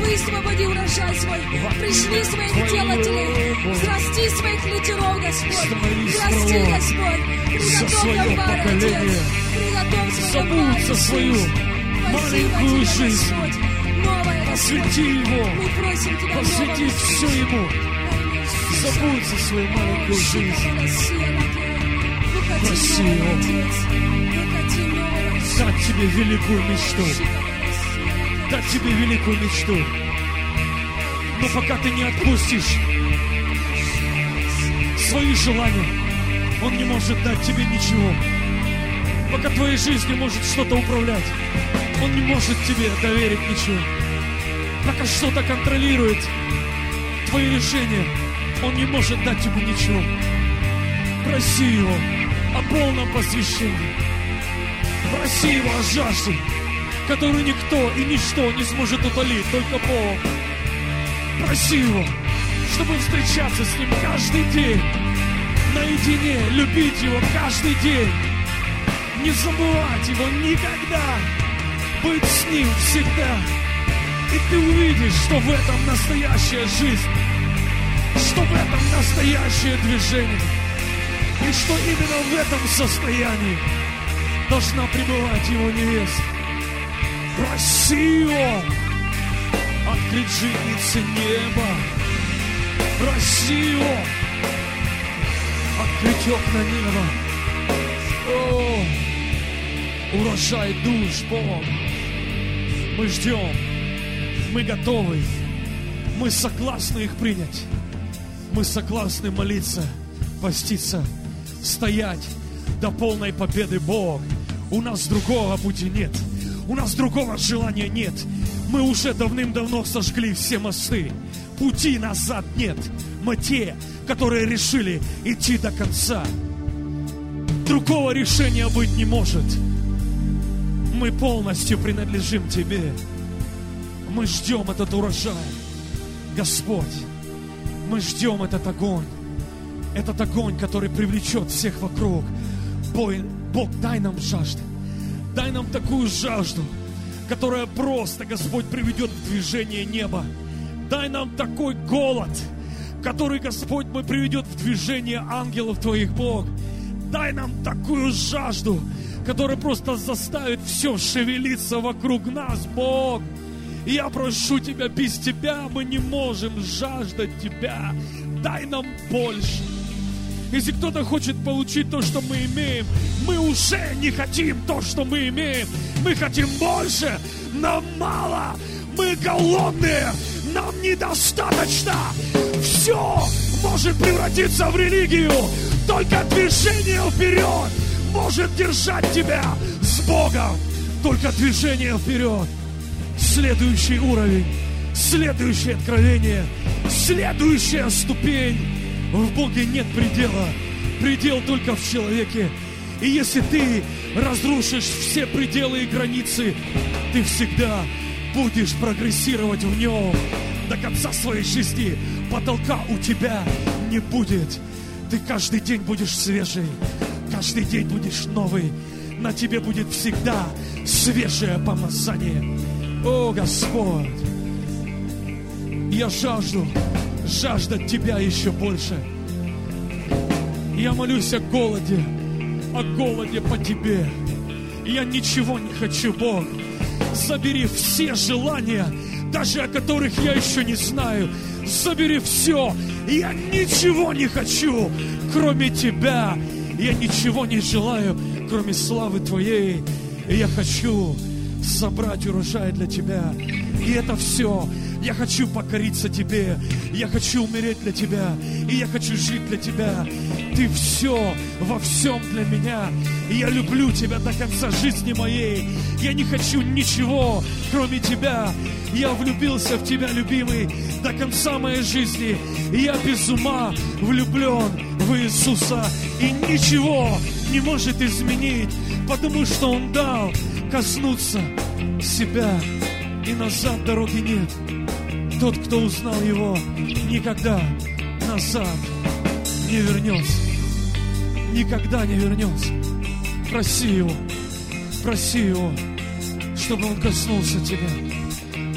Speaker 2: Высвободи урожай свой. Пришли своих делателей. Взрасти своих лидеров, Господь. Взрасти, Господь. Приготовь амбар, Отец. Приготовь свою
Speaker 1: Забудь свою маленькую жизнь. Посвяти его.
Speaker 2: Мы просим Тебя,
Speaker 1: Посвяти все ему. Забудь за свою маленькую жизнь. Проси его. Дать тебе великую мечту. Дать тебе великую мечту. Но пока ты не отпустишь свои желания, он не может дать тебе ничего. Пока твоей жизнью может что-то управлять, он не может тебе доверить ничего. Пока что-то контролирует твои решения, он не может дать тебе ничего. Проси его о полном посвящении. Проси его о жажде, которую никто и ничто не сможет утолить, только Бог. Проси его, чтобы встречаться с ним каждый день, наедине, любить его каждый день, не забывать его никогда, быть с ним всегда. И ты увидишь, что в этом настоящая жизнь, что в этом настоящее движение, и что именно в этом состоянии должна пребывать его невеста. Проси его открыть житницы неба. Проси его открыть окна неба. О, урожай душ, Бог. Мы ждем, мы готовы, мы согласны их принять. Мы согласны молиться, поститься, стоять до полной победы, Бог. У нас другого пути нет. У нас другого желания нет. Мы уже давным-давно сожгли все мосты. Пути назад нет. Мы те, которые решили идти до конца. Другого решения быть не может. Мы полностью принадлежим Тебе. Мы ждем этот урожай. Господь, мы ждем этот огонь. Этот огонь, который привлечет всех вокруг. Бог, дай нам жажду. Дай нам такую жажду, которая просто, Господь, приведет в движение неба. Дай нам такой голод, который, Господь, мы приведет в движение ангелов Твоих, Бог. Дай нам такую жажду, которая просто заставит все шевелиться вокруг нас, Бог. И я прошу Тебя, без Тебя мы не можем жаждать Тебя. Дай нам больше. Если кто-то хочет получить то, что мы имеем, мы уже не хотим то, что мы имеем. Мы хотим больше, нам мало. Мы голодные, нам недостаточно. Все может превратиться в религию. Только движение вперед может держать тебя с Богом. Только движение вперед. Следующий уровень, следующее откровение, следующая ступень. В Боге нет предела. Предел только в человеке. И если ты разрушишь все пределы и границы, ты всегда будешь прогрессировать в нем до конца своей жизни. Потолка у тебя не будет. Ты каждый день будешь свежий. Каждый день будешь новый. На тебе будет всегда свежее помазание. О, Господь! Я жажду жаждать Тебя еще больше. Я молюсь о голоде, о голоде по Тебе. Я ничего не хочу, Бог. Забери все желания, даже о которых я еще не знаю. Забери все. Я ничего не хочу, кроме Тебя. Я ничего не желаю, кроме славы Твоей. И я хочу собрать урожай для Тебя. И это все. Я хочу покориться Тебе. Я хочу умереть для Тебя. И я хочу жить для Тебя. Ты все, во всем для меня. И я люблю Тебя до конца жизни моей. Я не хочу ничего, кроме Тебя. Я влюбился в Тебя, любимый, до конца моей жизни. И я без ума влюблен в Иисуса. И ничего не может изменить, потому что Он дал коснуться себя. И назад дороги нет. Тот, кто узнал Его, никогда назад не вернется. Никогда не вернется. Проси Его, проси Его, чтобы Он коснулся тебя.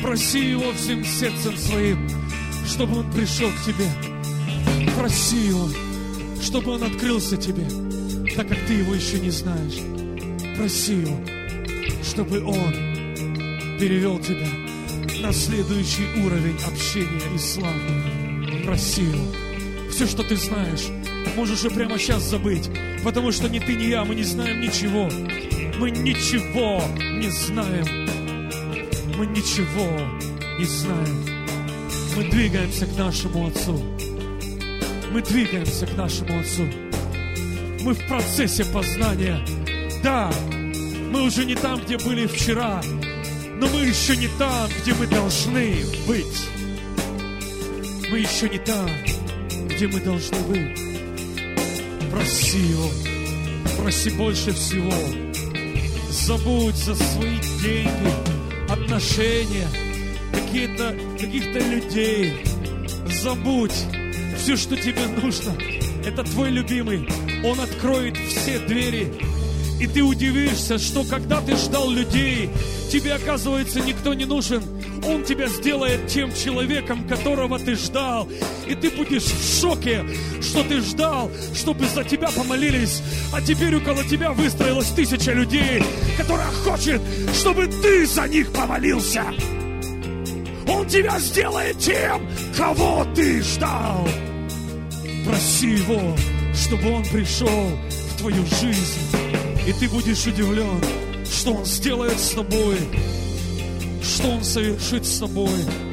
Speaker 1: Проси Его всем сердцем своим, чтобы Он пришел к тебе. Проси Его, чтобы Он открылся тебе, так как ты Его еще не знаешь. Проси Его, чтобы Он перевел тебя на следующий уровень общения и славы. Проси Его. Все, что ты знаешь, можешь и прямо сейчас забыть, потому что ни ты, ни я, мы не знаем ничего. Мы ничего не знаем. Мы ничего не знаем. Мы двигаемся к нашему Отцу. Мы двигаемся к нашему Отцу. Мы в процессе познания. Да, мы уже не там, где были вчера, но мы еще не там, где мы должны быть. Мы еще не там, где мы должны быть. Проси Его. Проси больше всего. Забудь за свои деньги, отношения, какие-то, каких-то людей. Забудь все, что тебе нужно. Это твой любимый. Он откроет все двери. И ты удивишься, что когда ты ждал людей, тебе, оказывается, никто не нужен. Он тебя сделает тем человеком, которого ты ждал. И ты будешь в шоке, что ты ждал, чтобы за тебя помолились. А теперь около тебя выстроилась тысяча людей, которая хочет, чтобы ты за них помолился. Он тебя сделает тем, кого ты ждал. Проси Его, чтобы Он пришел в твою жизнь. И ты будешь удивлен, что Он сделает с тобой, что Он совершит с тобой,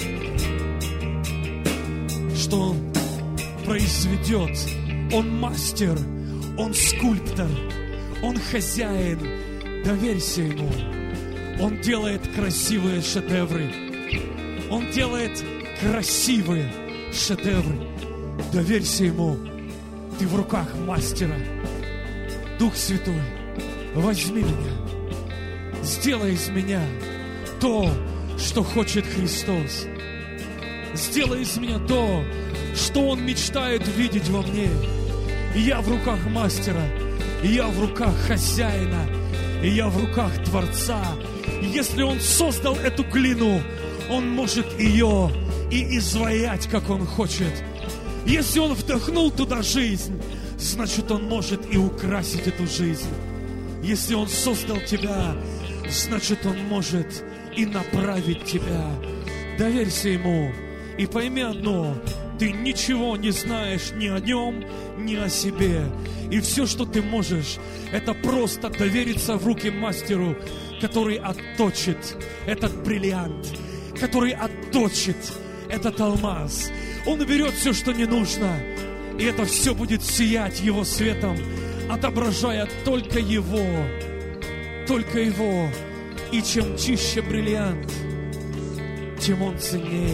Speaker 1: что Он произведет. Он мастер, Он скульптор, Он хозяин. Доверься Ему. Он делает красивые шедевры. Он делает красивые шедевры. Доверься Ему. Ты в руках мастера. Дух Святой, возьми меня. Сделай из меня то, что хочет Христос. Сделай из меня то, что Он мечтает видеть во мне. И я в руках мастера, и я в руках хозяина, и я в руках Творца. И если Он создал эту глину, Он может ее и изваять, как Он хочет. Если Он вдохнул туда жизнь, значит, Он может и украсить эту жизнь. Если Он создал тебя, значит, Он может и направить тебя. Доверься Ему и пойми одно: ты ничего не знаешь ни о Нем, ни о себе. И все, что ты можешь, это просто довериться в руки мастеру, который отточит этот бриллиант, который отточит этот алмаз. Он уберет все, что не нужно, и это все будет сиять Его светом, отображая только Его, только Его. И чем чище бриллиант, тем он ценнее.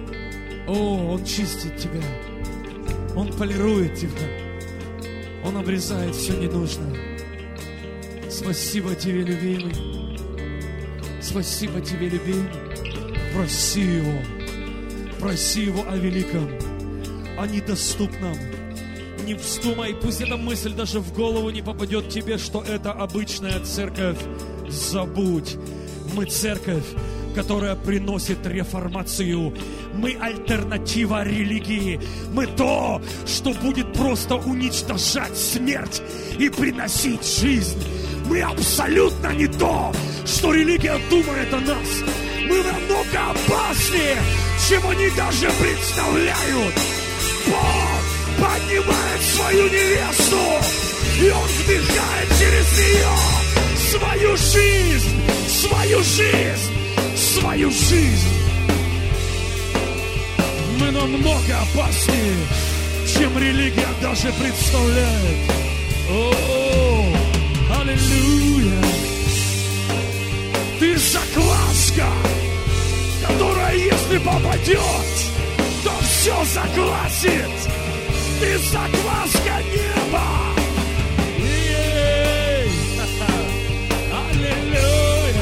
Speaker 1: О, Он чистит тебя, Он полирует тебя, Он обрезает все ненужное. Спасибо Тебе, любимый. Спасибо Тебе, любимый. Проси Его, проси Его о великом, о недоступном. Не вздумай, пусть эта мысль даже в голову не попадет тебе, что это обычная церковь. Забудь, мы церковь, которая приносит реформацию. Мы альтернатива религии. Мы то, что будет просто уничтожать смерть и приносить жизнь. Мы абсолютно не то, что религия думает о нас. Мы намного опаснее, чем они даже представляют. Бог поднимает свою невесту, и Он вдыхает через нее свою жизнь, свою жизнь, свою жизнь. Мы намного опаснее, чем религия даже представляет. О, аллилуйя! Ты закваска, которая, если попадет, то все заквасит. Ты закваска неба. Аллилуйя!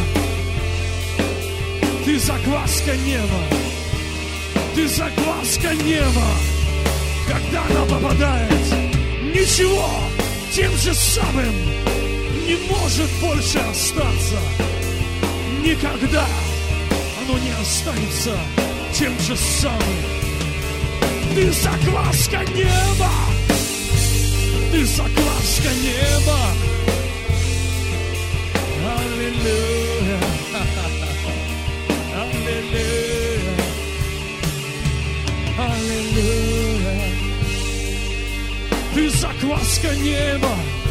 Speaker 1: Ты закваска неба. Ты закваска неба. Когда она попадает, ничего тем же самым не может больше остаться. Никогда. оно не останется тем же самым. Ты закваска неба, ты закваска неба. Аллилуйя, аллилуйя, аллилуйя. Ты закваска неба.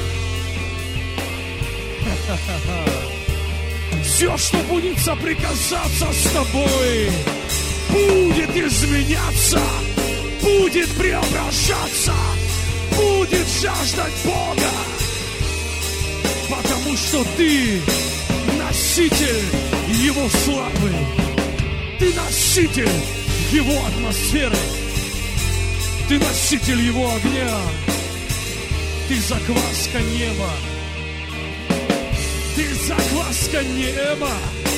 Speaker 1: Все, что будет соприкасаться с тобой, будет изменяться, будет преображаться, будет жаждать Бога, потому что ты носитель Его славы, ты носитель Его атмосферы, ты носитель Его огня, ты закваска неба. Ты закваска неба.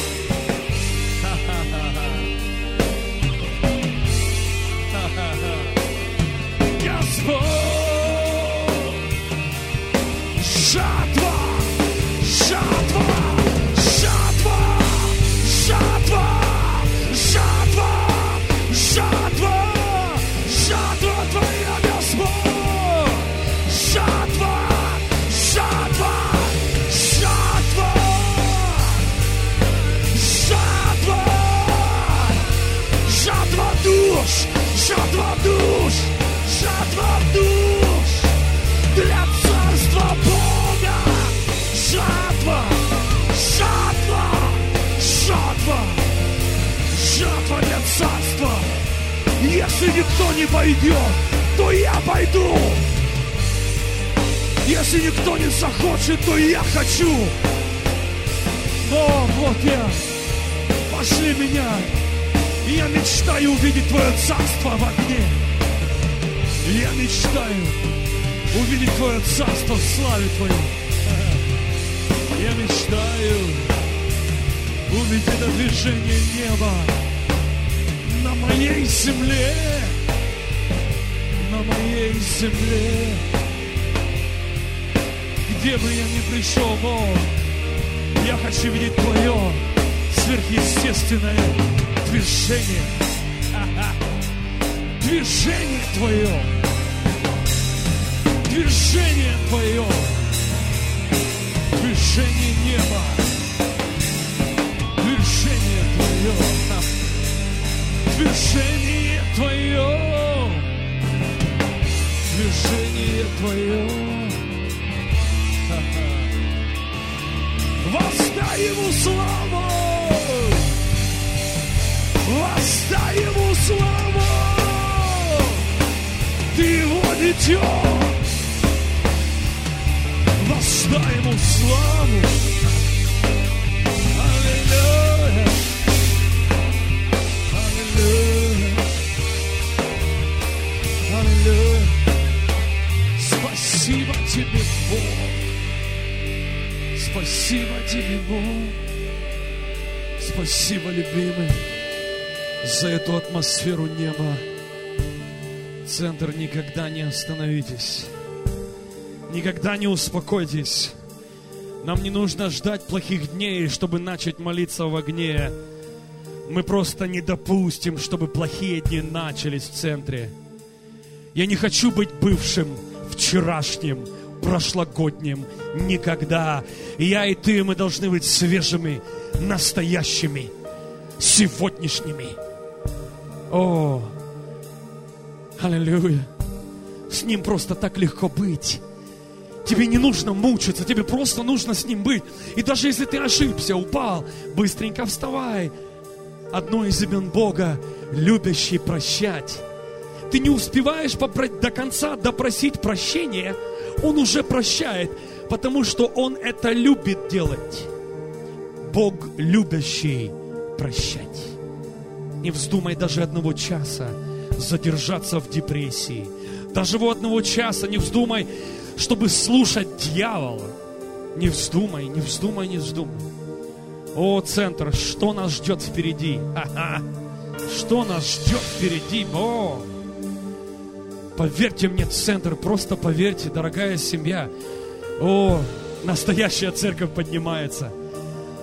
Speaker 1: Господь, жатва, жатва, жатва, жатва, жатва, жатва, жатва Твоя, Господь, жатва, жатва. Жатва душ, жатва душ, жатва душ для царства Бога. Жатва, жатва, жатва, жатва для царства. Если никто не пойдет, то я пойду. Если никто не захочет, то я хочу. О, вот я, пошли меня. И я мечтаю увидеть Твое царство в огне. Я мечтаю увидеть Твое царство в славе Твоей. Я мечтаю увидеть это движение неба на моей земле, на моей земле. Где бы я ни пришел, Бог, я хочу видеть Твое сверхъестественное движение. Движение Твое. Движение Твое. Движение неба. Движение Твое. Движение Твое. Движение Твое. Воздай Ему славу. Воздай Ему славу. Ты Его дитё. Воздай Ему славу. Аллилуйя. Аллилуйя. Аллилуйя. Спасибо Тебе, Бог. Спасибо Тебе, Бог. Спасибо, любимый, за эту атмосферу неба. Центр, никогда не остановитесь. Никогда не успокойтесь. Нам не нужно ждать плохих дней, чтобы начать молиться в огне. Мы просто не допустим, чтобы плохие дни начались в центре. Я не хочу быть бывшим, вчерашним, прошлогодним. Никогда. Я и ты, мы должны быть свежими, настоящими, сегодняшними. О, аллилуйя. С Ним просто так легко быть. Тебе не нужно мучиться, тебе просто нужно с Ним быть. И даже если ты ошибся, упал, быстренько вставай. Одно из имен Бога — любящий прощать. Ты не успеваешь до конца допросить прощения, Он уже прощает, потому что Он это любит делать. Бог любящий прощать. Не вздумай даже одного часа задержаться в депрессии. Даже в одного часа не вздумай, чтобы слушать дьявола. Не вздумай, не вздумай, не вздумай. О, центр, что нас ждет впереди? Ха-ха. Что нас ждет впереди? О! Поверьте мне, центр, просто поверьте, дорогая семья. О, настоящая церковь поднимается.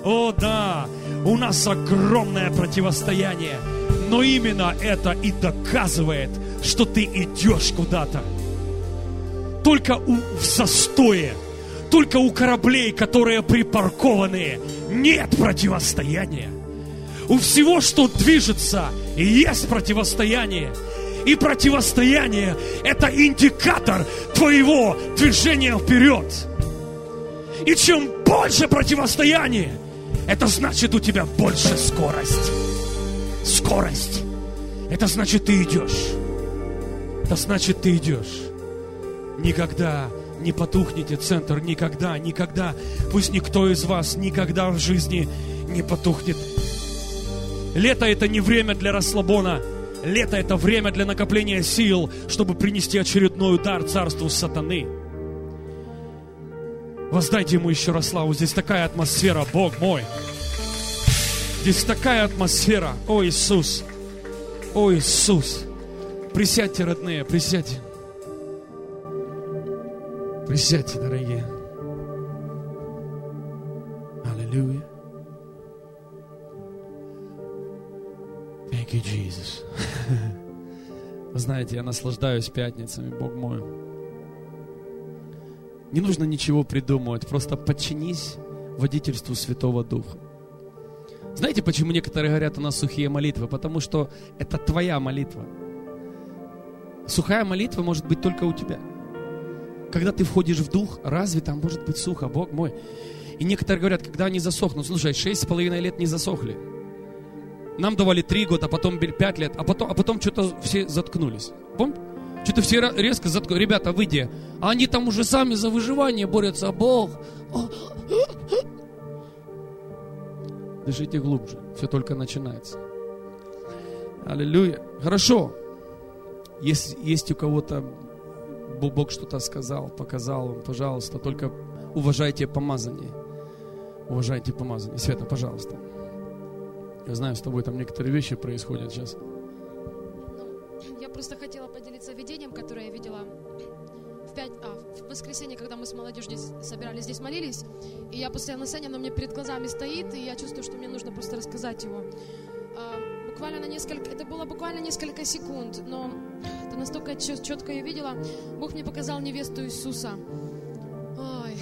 Speaker 1: О да, у нас огромное противостояние, но именно это и доказывает, что ты идешь куда-то. Только у, в застое, только у кораблей, которые припаркованы, нет противостояния. У всего, что движется, есть противостояние. И противостояние – это индикатор твоего движения вперед. И чем больше противостояния, это значит, у тебя больше скорость. Скорость. Это значит, ты идешь. Это значит, ты идешь. Никогда не потухните, центр, никогда, никогда. Пусть никто из вас никогда в жизни не потухнет. Лето – это не время для расслабона. Лето – это время для накопления сил, чтобы принести очередной удар царству сатаны. Воздайте ему еще раз славу. Здесь такая атмосфера, Бог мой. Здесь такая атмосфера. О, Иисус. О, Иисус. Присядьте, родные, присядьте. Присядьте, дорогие. Аллилуйя. Thank you, Jesus. Вы знаете, я наслаждаюсь пятницами, Бог мой. Не нужно ничего придумывать, просто подчинись водительству Святого Духа. Знаете, почему некоторые говорят, у нас сухие молитвы? Потому что это твоя молитва. Сухая молитва может быть только у тебя. Когда ты входишь в Дух, разве там может быть сухо, Бог мой? И некоторые говорят, когда они засохнут, слушай, шесть с половиной лет не засохли. Нам давали три года, а потом пять лет, а потом, а потом что-то все заткнулись. Помните? Что-то все резко заткнулись. Ребята, выйди. А они там уже сами за выживание борются, а Бог. Дышите глубже. Все только начинается. Аллилуйя. Хорошо. Если есть у кого-то Бог что-то сказал, показал вам, пожалуйста, только уважайте помазание. Уважайте помазание. Света, пожалуйста. Я знаю, с тобой там некоторые вещи происходят сейчас.
Speaker 2: Я просто хотела поделиться видением, которое я видела в, пять, а, в воскресенье, когда мы с молодежью здесь собирались, здесь молились. И я постоянно на сцене, оно мне перед глазами стоит, и я чувствую, что мне нужно просто рассказать его. А, буквально на несколько, это было буквально несколько секунд, но это настолько четко я видела. Бог мне показал невесту Иисуса. Ой,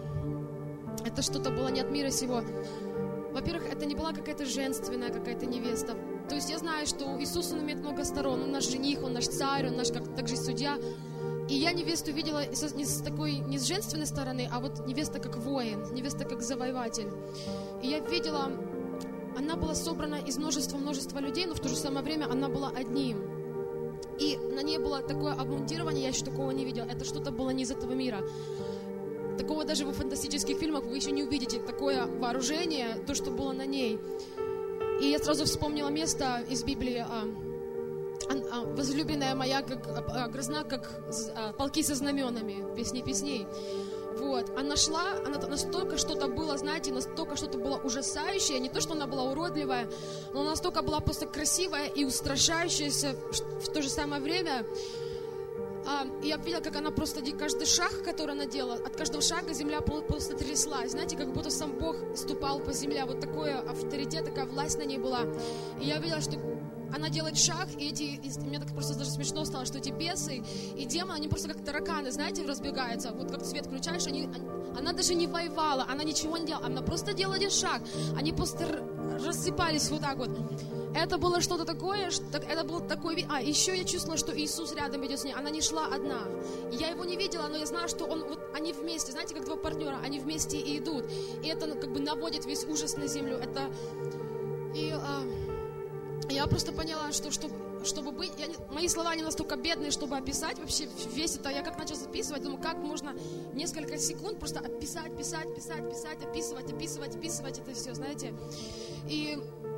Speaker 2: это что-то было не от мира сего. Во-первых, это не была какая-то женственная какая-то невеста. То есть я знаю, что Иисус, Он имеет много сторон. Он наш жених, Он наш царь, Он наш как также судья. И я невесту видела не с такой, не с женственной стороны, а вот невеста как воин, невеста как завоеватель. И я видела, она была собрана из множества-множества людей, но в то же самое время она была одним. И на ней было такое обмундирование, я еще такого не видела. Это что-то было не из этого мира. Такого даже в фантастических фильмах вы еще не увидите. Такое вооружение, то, что было на ней. И я сразу вспомнила место из Библии. Возлюбленная моя, как грозна, как полки со знаменами. Песни песней. Вот. Она шла, она настолько что-то было, знаете, настолько что-то было ужасающее. Не то, что она была уродливая, но настолько была просто красивая и устрашающаяся в то же самое время. И я видела, как она просто, каждый шаг, который она делала, от каждого шага земля просто тряслась. Знаете, как будто сам Бог ступал по земле. Вот такой авторитет, такая власть на ней была. И я видела, что она делает шаг, и эти, и мне так просто даже смешно стало, что эти бесы и демоны, они просто как тараканы, знаете, разбегаются. Вот как свет включаешь, они, они, она даже не воевала, она ничего не делала, она просто делала один шаг. Они просто рассыпались вот так вот. Это было что-то такое, что, это был такой вид. А, еще я чувствовала, что Иисус рядом идет с ней. Она не шла одна. Я его не видела, но я знала, что он, вот, они вместе, знаете, как два партнера, они вместе и идут. И это как бы наводит весь ужас на землю. Это... И а, я просто поняла, что чтобы, чтобы быть... Я не, мои слова не настолько бедные, чтобы описать вообще весь это. Я как начала записывать, думаю, как можно несколько секунд просто описать, писать, писать, писать, описывать, описывать, описывать это все, знаете. И...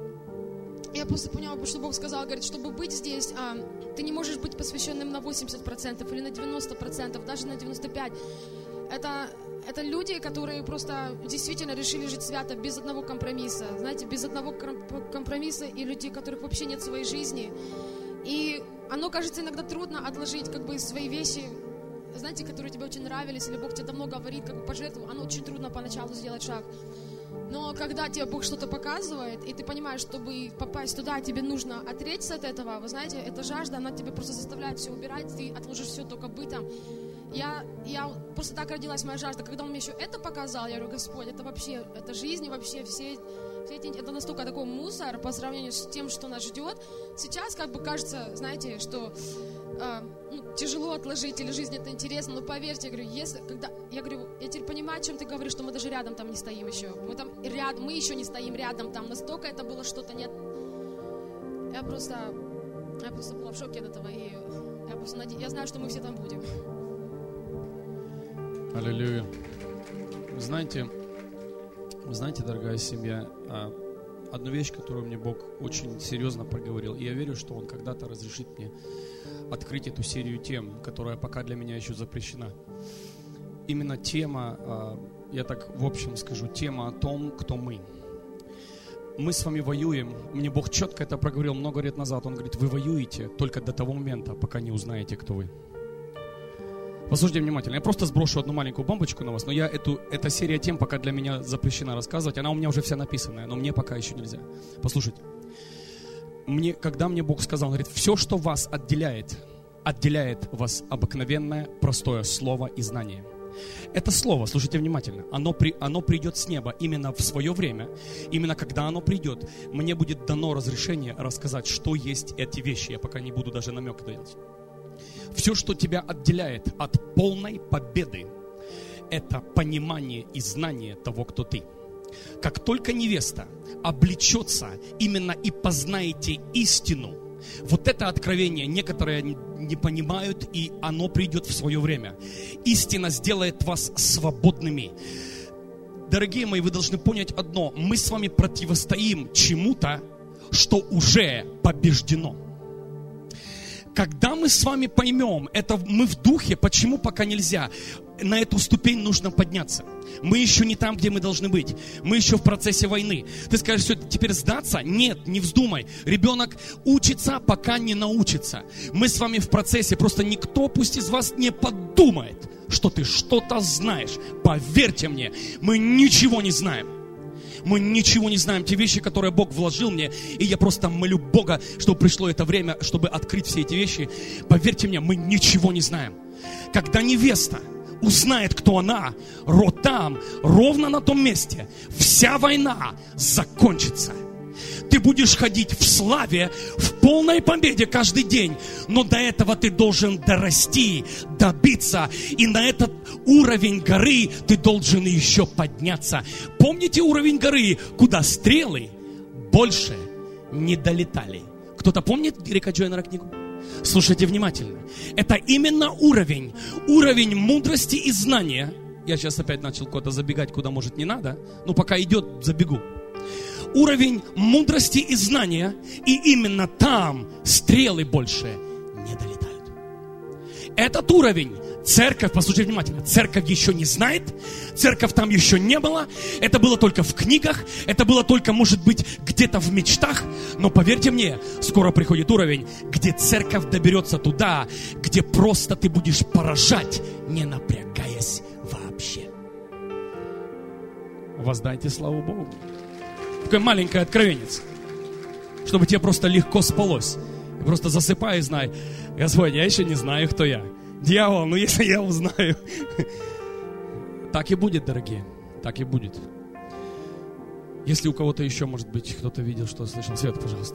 Speaker 2: Я просто поняла, что Бог сказал, говорит, чтобы быть здесь, а, ты не можешь быть посвященным на восемьдесят процентов или на девяносто процентов, даже на девяносто пять процентов. Это, это люди, которые просто действительно решили жить свято, без одного компромисса. Знаете, без одного компромисса, и людей, которых вообще нет в своей жизни. И оно кажется иногда трудно отложить как бы свои вещи, знаете, которые тебе очень нравились, или Бог тебе давно говорит, как бы пожертвовал. Оно очень трудно поначалу сделать шаг. Но когда тебе Бог что-то показывает, и ты понимаешь, чтобы попасть туда, тебе нужно отречься от этого, вы знаете, эта жажда, она тебя просто заставляет все убирать, ты отложишь все только бы там. Я, я просто так родилась моя жажда. Когда Он мне еще это показал, я говорю: Господь, это вообще, это жизнь, и вообще все, все эти, это настолько такой мусор по сравнению с тем, что нас ждет. Сейчас как бы кажется, знаете, что э, ну, тяжело отложить, или жизнь это интересно, но поверьте, я говорю, если, когда, я говорю, я теперь понимаю, о чем ты говоришь, что мы даже рядом там не стоим еще. Мы там рядом, мы еще не стоим рядом там, настолько это было что-то нет. Я просто, я просто была в шоке от этого, и я просто наде... я знаю, что мы все там будем.
Speaker 1: Аллилуйя. Вы знаете, вы знаете, дорогая семья, одну вещь, которую мне Бог очень серьезно проговорил, и я верю, что Он когда-то разрешит мне открыть эту серию тем, которая пока для меня еще запрещена. Именно тема, я так в общем скажу, тема о том, кто мы. Мы с вами воюем. Мне Бог четко это проговорил много лет назад. Он говорит: вы воюете только до того момента, пока не узнаете, кто вы. Послушайте внимательно. Я просто сброшу одну маленькую бомбочку на вас, но я эту, эта серия тем пока для меня запрещена рассказывать. Она у меня уже вся написанная, но мне пока еще нельзя. Послушайте. Мне, когда мне Бог сказал, Он говорит: все, что вас отделяет, отделяет вас обыкновенное, простое слово и знание. Это слово, слушайте внимательно, оно, при, оно придет с неба именно в свое время. Именно когда оно придет, мне будет дано разрешение рассказать, что есть эти вещи. Я пока не буду даже намека делать. Все, что тебя отделяет от полной победы, это понимание и знание того, кто ты. Как только невеста облечется именно и познаете истину, вот это откровение некоторые не понимают, и оно придет в свое время. Истина сделает вас свободными. Дорогие мои, вы должны понять одно: мы с вами противостоим чему-то, что уже побеждено. Когда мы с вами поймем, это мы в духе, почему пока нельзя? На эту ступень нужно подняться. Мы еще не там, где мы должны быть. Мы еще в процессе войны. Ты скажешь: все, теперь сдаться? Нет, не вздумай. Ребенок учится, пока не научится. Мы с вами в процессе. Просто никто, пусть из вас, не подумает, что ты что-то знаешь. Поверьте мне, мы ничего не знаем. Мы ничего не знаем. Те вещи, которые Бог вложил мне, и я просто молю Бога, чтобы пришло это время, чтобы открыть все эти вещи. Поверьте мне, мы ничего не знаем. Когда невеста узнает, кто она, там, ровно на том месте, вся война закончится. Ты будешь ходить в славе, в полной победе каждый день. Но до этого ты должен дорасти, добиться. И на этот уровень горы ты должен еще подняться. Помните уровень горы, куда стрелы больше не долетали? Кто-то помнит Рика Джойнера книгу? Слушайте внимательно. Это именно уровень, уровень мудрости и знания. Я сейчас опять начал куда-то забегать, куда может не надо. Но пока идет, забегу. Уровень мудрости и знания, и именно там стрелы больше не долетают. Этот уровень церковь, послушайте внимательно, церковь еще не знает, церковь там еще не было, это было только в книгах, это было только, может быть, где-то в мечтах, но поверьте мне, скоро приходит уровень, где церковь доберется туда, где просто ты будешь поражать, не напрягаясь вообще. Воздайте славу Богу. Такое маленькое откровенец, чтобы тебе просто легко спалось. И просто засыпай и знай: Господь, я еще не знаю, кто я. Дьявол, ну если я узнаю. Так и будет, дорогие, так и будет. Если у кого-то еще, может быть, кто-то видел, что слышал, Свет, пожалуйста.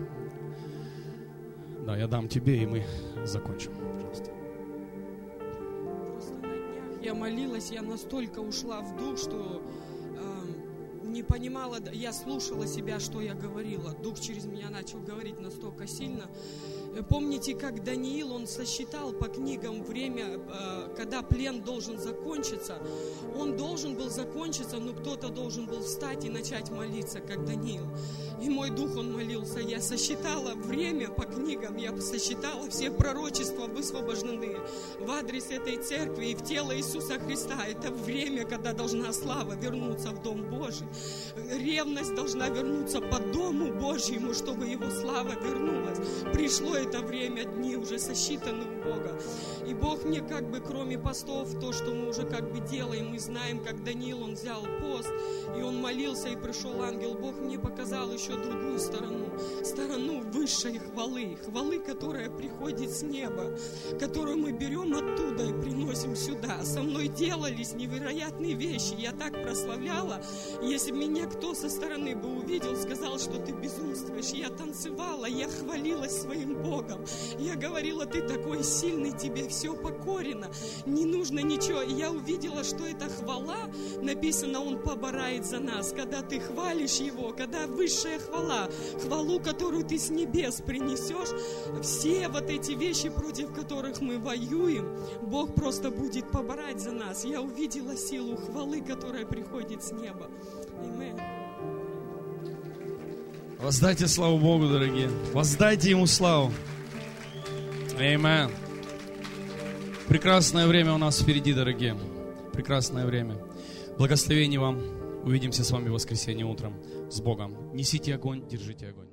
Speaker 1: Да, я дам тебе, и мы закончим. Пожалуйста.
Speaker 4: Просто на днях я молилась, я настолько ушла в дух, что не понимала, я слушала себя, что я говорила. Дух через меня начал говорить настолько сильно. Помните, как Даниил, он сосчитал по книгам время, когда плен должен закончиться. Он должен был закончиться, но кто-то должен был встать и начать молиться, как Даниил. И мой дух, он молился. Я сосчитала время по книгам, я сосчитала все пророчества высвобождены в адрес этой церкви и в тело Иисуса Христа. Это время, когда должна слава вернуться в Дом Божий. Ревность должна вернуться по Дому Божьему, чтобы Его слава вернулась. Пришло это время, дни уже сосчитаны у Бога. И Бог мне как бы, кроме постов, то, что мы уже как бы делаем, мы знаем, как Даниил, он взял пост, и он молился, и пришел ангел. Бог мне показал еще другую сторону, сторону высшей хвалы, хвалы, которая приходит с неба, которую мы берем оттуда и приносим сюда. Со мной делались невероятные вещи, я так прославляла. Если меня кто со стороны бы увидел, сказал, что ты безумствуешь, я танцевала, я хвалилась своим Богом, я говорила, ты такой сильный, тебе все покорено, не нужно ничего. И я увидела, что эта хвала, написано, Он поборает за нас, когда ты хвалишь Его, когда высшая хвала, хвалу, которую ты с небес принесешь, все вот эти вещи, против которых мы воюем, Бог просто будет поборать за нас. Я увидела силу хвалы, которая приходит с неба. Аминь.
Speaker 1: Воздайте славу Богу, дорогие. Воздайте Ему славу. Аминь. Прекрасное время у нас впереди, дорогие. Прекрасное время. Благословений вам. Увидимся с вами в воскресенье утром. С Богом. Несите огонь, держите огонь.